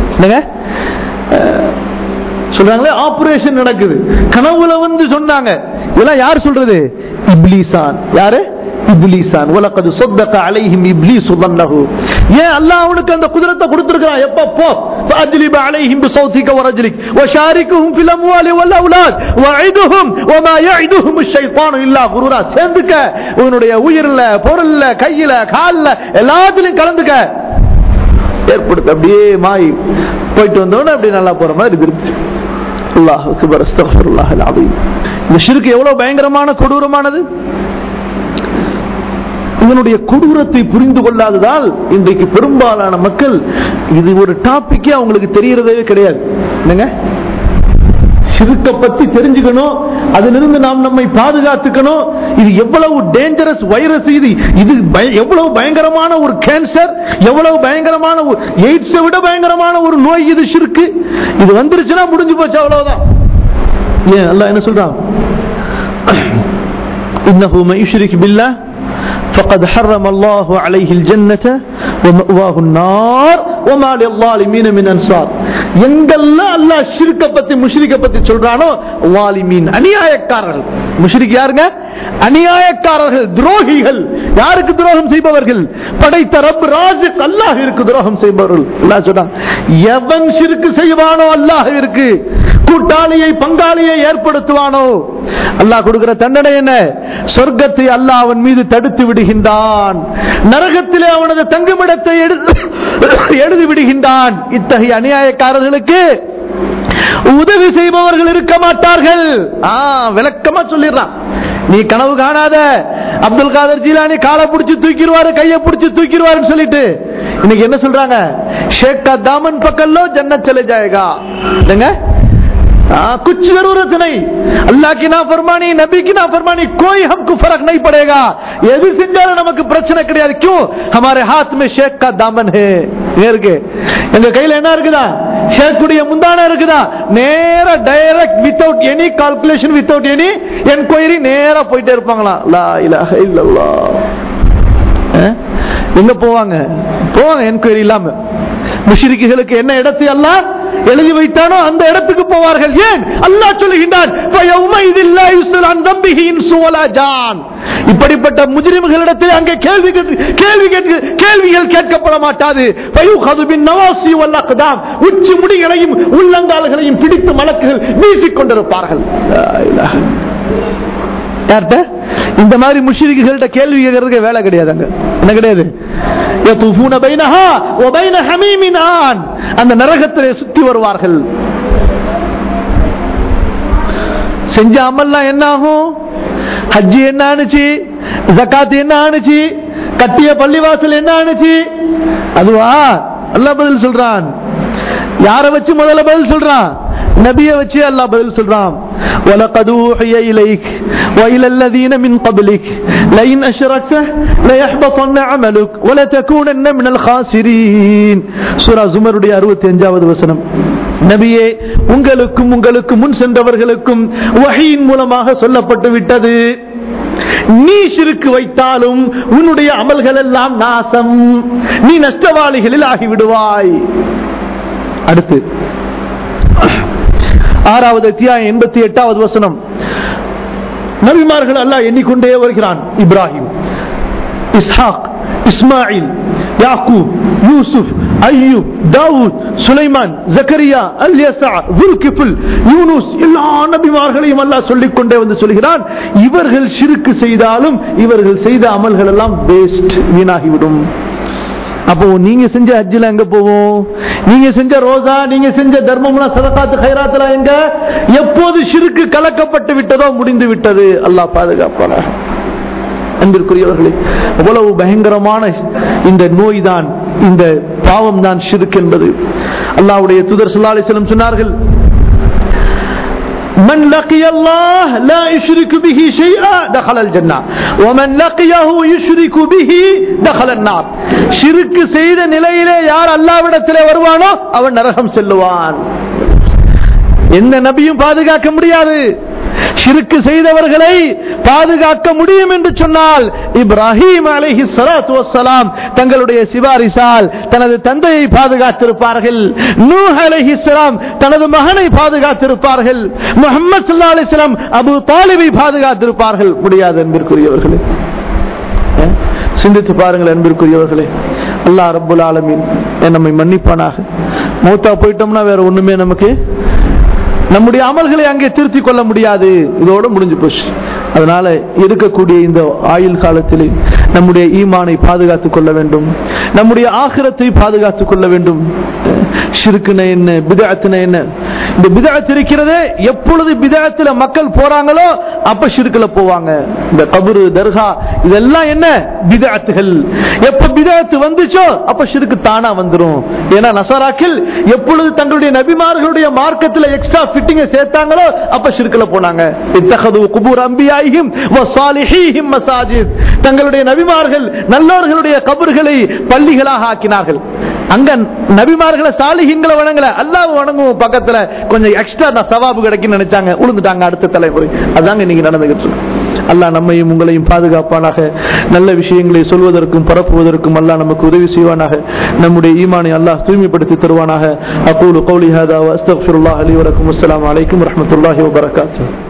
சொல்றாங்களே ஆபரேஷன் நடக்குது, கனவுல வந்து சொன்னாங்க. இதெல்லாம் யார் சொல்றது? இப்லீஸான். யாரு? இப்லீஸான். وَلَقَدْ صَدَّقَ عَلَيْهِمْ إِبْلِيسُ ظَنَّهُ. ஏன் அல்லாஹ் அவனுக்கு அந்த குதிரத்தை கொடுத்திருக்கான்? எப்ப போ فَأَجْلِبْ عَلَيْهِمْ بِصَوْتِكَ وَرَجْلِكَ وَشَارِكْهُمْ فِي الْأَمْوَالِ وَالْأَوْلَادِ وَعِدْهُمْ وَمَا يَعِدُهُمُ الشَّيْطَانُ إِلَّا غُرُورًا. சேர்ந்துக்க, உன்னுடைய உயிர்ல, பொருள்ல, கையில, கால்ல எல்லாத்திலும் கலந்துக்க ஏற்படுத்த. அப்படியே மாய் போயிட்டு வந்தோன்னு அப்படி நல்லா போற மாதிரி இருந்துச்சு. அல்லாஹ் அக்பர், அஸ்தக்ஃபிருல்லாஹ் அல்-அஸீம். இந்த ஷிர்க் எவ்வளவு பயங்கரமான கொடூரமானது. இதனுடைய கொடூரத்தை புரிந்து கொள்ளாததால் இன்றைக்கு பெரும்பாலான மக்கள் இது ஒரு டாபிக்கே அவங்களுக்கு தெரியறதே கிடையாது. என்னங்க ஷிர்க்கை பத்தி தெரிஞ்சுக்கணும், அதிலிருந்து நாம் நம்மை பாதுகாத்துக்கணும். இது எவ்வளவு டேஞ்சரஸ் வைரஸ், இது எவ்வளவு பயங்கரமான ஒரு கேன்சர், எவ்வளவு பயங்கரமான எய்ட்ஸை விட பயங்கரமான ஒரு நோய் இது ஷிர்க். இது வந்துருச்சுன்னா முடிஞ்சு போச்சு, அவ்வளவுதான். ஏன் அல்லாஹ் என்ன சொல்றான்? இன்னஹு மன் யுஷ்ரிக் பில்லாஹ் فقد حرم الله عليه الجنة ومأواه النار وما للظالمين من أنصار. எங்கெல்லாம் அல்லாஹ் ஷிர்க்க பத்தி முஷ்ரிக்க பத்தி சொல்றானோ வாலிமீன் அநியாயக்காரர்கள். முஷ்ரிக் யாருங்க? அநியாயக்காரர்கள், துரோகிகள். யாருக்கு துரோகம் செய்பவர்கள்? படைத்த ரப் ராஸிக் அல்லாஹ்விற்கு துரோகம் செய்பவர்கள். அல்லாஹ் சொல்றான், எவன் ஷிர்க் செய்வானோ அல்லாஹ்விற்கு கூட்டாளியை பங்காளியை ஏற்படுத்துவானோ அல்லாஹ் கொடுக்கிற தண்டனை என்ன? சொர்க்கத்தை அல்லாஹ் அவன் மீது தடுத்து விடுகின்றான், நரகத்திலே அவனது தங்குமிடத்தை எழுதி விடுகின்றான். இத்தகைய அநியாயக்காரர்களுக்கு உதவி செய்பவர்கள் இருக்க மாட்டார்கள். விளக்கமா சொல்லிடுறான். நீ கனவு காணாத, அப்துல் காதர் ஜீலானி காலை பிடிச்சு தூக்கிடுவாரு, கையை பிடிச்சு தூக்கிடுவாருன்னு சொல்லிட்டு இன்னைக்கு என்ன சொல்றாங்க? ஷேக் கா தாமன் பக்கல்லோ ஜன்னத் சலே ஜாயேகா. कुछ जरूरत नहीं, अल्लाह की नाफरमानी, नबी की नाफरमानी, कोई हमको फर्क नहीं पड़ेगा. எது செஞ்சாலும் நமக்கு பிரச்சனை கிடையாது. क्यों? हमारे हाथ में शेख का दामन है. இருக்கு, எங்க கையில என்ன இருக்குதா? ஷேக்குடைய முந்தான இருக்குதா? நேரா direct, without any calculation, without any enquiry, நேரா போயிட்டே இருப்பாங்களா? லா இலாஹ இல்லல்லாஹ். எங்க போவாங்க? என்கொயரி இல்லாம. முஷ்ரிக்குகளுக்கு என்ன இடத்தை அல்லாஹ் எழுதி வைத்தானோ அந்த இடத்துக்கு போவார்கள். ஏன்? அல்லாஹ் சொல்லுகின்றான், இப்படிப்பட்ட முஜ்ரிம்களிடத்தில் அங்கே கேள்விகள் கேட்கப்பட மாட்டாது. உச்சி முடிகளையும் உள்ளங்கால்களையும் பிடித்து மலக்குகள் வீசிக் கொண்டிருப்பார்கள். யார்கிட்ட? இந்த மாதிரி முஷ்ரிக்குகள்கிட்ட கேள்வி கேட்கறதுக்கு வேலை கிடையாது. அங்க என்ன கிடையாது? அந்த நரகத்திலே சுத்தி வருவார்கள். செஞ்ச அமல்லாம் என்ன ஆகும்? ஹஜ்ஜி என்ன ஆனுச்சு? ஜகாத் என்ன ஆனுச்சு? கட்டிய பள்ளிவாசல் என்ன ஆனுச்சு? அதுவா? அல்லாஹ் பதில் சொல்றான். யாரை வச்சு முதல்ல பதில் சொல்றான்? நபியை வச்சு அல்லாஹ் பதில் சொல்றான். وَلَقَدْ أُوحِيَ إِلَيْكَ وَإِلَى الَّذِينَ مِنْ قَبْلِكَ لَئِنْ أَشْرَكْتَ لَيَحْبَطَنَّ عَمَلُكَ وَلَتَكُونَنَّ مِنَ الْخَاسِرِينَ. சூரா ஜுமருடைய 65வது வசனம். நபியே, உங்களுக்கும் உங்களுக்கு முன் சென்றவர்களுக்கும் வஹீயின் மூலமாக சொல்லப்பட்டு விட்டது, நீ ஷிர்க் வைத்தாலும் உன்னுடைய அமல்கள் எல்லாம் நாசம், நீ நஷ்டவாளிகளில் ஆகிவிடுவாய். அடுத்து 6வது அத்தியாயம் 88வது வசனம். நபிமார்கள் அல்லாஹ் எண்ணிக்கொண்டே வருகிறான். இப்ராஹிம், இஸ்ஹாக், இஸ்மாயில், யாக்கூப், யூசுப், அய்யூப், தாவூத், சுலைமான், ஜக்கரியா, அல்யஸா, துல்கிஃபில், யூனுஸ், எல்லா நபிமார்களையும் அல்லாஹ் சொல்லிக் கொண்டே வந்து சொல்கிறான், இவர்கள் ஷிர்க் செய்தாலும் இவர்கள் செய்த அமல்கள் எல்லாம் வேஸ்ட், வீணாகிவிடும். அப்போ நீங்க செஞ்ச ஹஜ்ஜில எங்க போவோம்? நீங்க செஞ்ச ரோசா, நீங்க செஞ்ச தர்மம்லாம், சதகாத்து, கைராத்துலாம் எங்க? எப்போது ஷிர்க் கலக்கப்பட்டு விட்டதோ முடிந்து விட்டது. அல்லாஹ் பாதுகாப்பானாக. அன்பிற்குரியவர்களே, அவ்வளவு பயங்கரமான இந்த நோய் தான், இந்த பாவம் தான் ஷிர்க் என்பது. அல்லாஹ்வுடைய தூதர் ஸல்லல்லாஹு அலைஹி வஸல்லம் சொன்னார்கள், من لقي الله لا يشرك به شيئا دخل الجنة ومن لقيه يشرك به دخل النار. ஷிர்க் செய்த நிலையிலே யார் அல்லாஹ்விடத்திலே வருவானோ அவன் நரகம் செல்லுவான். எந்த நபியும் பாதுகாக்க முடியாது. ஷிர்க் செய்தவர்களை பாதுகாக்க முடியும் என்று சொன்னால் இப்ராஹிம் அலைஹிஸ்ஸலாத்து வஸ்ஸலாம் தங்களுடைய சிபாரிசால் தனது தந்தையை பாதுகாத்திருப்பார்கள். நூஹ் அலைஹிஸ்ஸலாம் தனது மகனை பாதுகாத்திருப்பார்கள். முஹம்மது ஸல்லல்லாஹு அலைஹி வஸல்லம் அபூ தாலிபை பாதுகாத்திருப்பார்கள். முடியாது அன்பிற்குரியவர்களே. சிந்தித்து பாருங்கள் அன்பிற்குரியவர்களே. அல்லாஹ் ரப்புல் ஆலமீன் நம்மை மன்னிப்பானாக. மௌத்தா போயிட்டோம்னா வேற ஒண்ணுமே நமக்கு, நம்முடைய அமல்களை அங்கே திருத்திக் கொள்ள முடியாது. இதோட முடிஞ்சு போச்சு. அதனால இருக்கக்கூடிய இந்த ஆயுள் காலத்திலே நம்முடைய ஈமானை பாதுகாத்துக் கொள்ள வேண்டும், நம்முடைய ஆகிரத்தை பாதுகாத்துக் கொள்ள வேண்டும். ஷிர்க்னா என்ன, பித்அத்னா என்ன? இந்த பித்அத் இருக்கிறதே, எப்பொழுது பித்அத்ல மக்கள் போறாங்களோ அப்ப ஷிர்க்ல போவாங்க. இந்த கபர், தர்கா இதெல்லாம் என்ன? பித்அத்கள். எப்ப பித்அத் வந்துச்சோ அப்ப ஷிர்க் தானா வந்துரும். ஏன்னா நஸராக்கள் எப்பொழுது தங்களுடைய நபிமார்களுடைய மார்க்கத்தில் எக்ஸ்ட்ரா ஃபிட்டிங்க சேர்த்தாங்களோ அப்ப ஷிர்க்ல போனாங்க. இத்தகது குபூர் அன்பியாயிஹிம் வ ஸாலிஹீஹிம் மசாஜித். தங்களுடைய நபிமார்கள் நல்லோர்களுடைய கபர்களை பள்ளிகளாக ஆக்கினார்கள். அங்க நபிமார்களை சாலிஹீன்களை வணங்கல, அல்லாஹ்வை வணங்குவோம், பக்கத்துல கொஞ்சம் எக்ஸ்ட்ரா சவாபு கிடைக்குன்னு நினைச்சாங்க, உளுந்துட்டாங்க அடுத்த தலைமுறை. அதாங்க இன்னைக்கு நடந்துகிட்டு இருக்கு. அல்லாஹ் நம்மையும் உங்களையும் பாதுகாப்பானாக. நல்ல விஷயங்களை சொல்வதற்கும் பரப்புவதற்கும் அல்லாஹ் நமக்கு உதவி செய்வானாக. நம்முடைய ஈமானை அல்லாஹ் தூய்மைப்படுத்தி தருவானாக. அகூலு கௌலி ஹாதா வ அஸ்தக்ஃபிருல்லாஹ் லி வ லக்கும். அஸ்ஸலாமு அலைக்கும் வரஹ்மத்துல்லாஹி வ பரகாத்துஹு.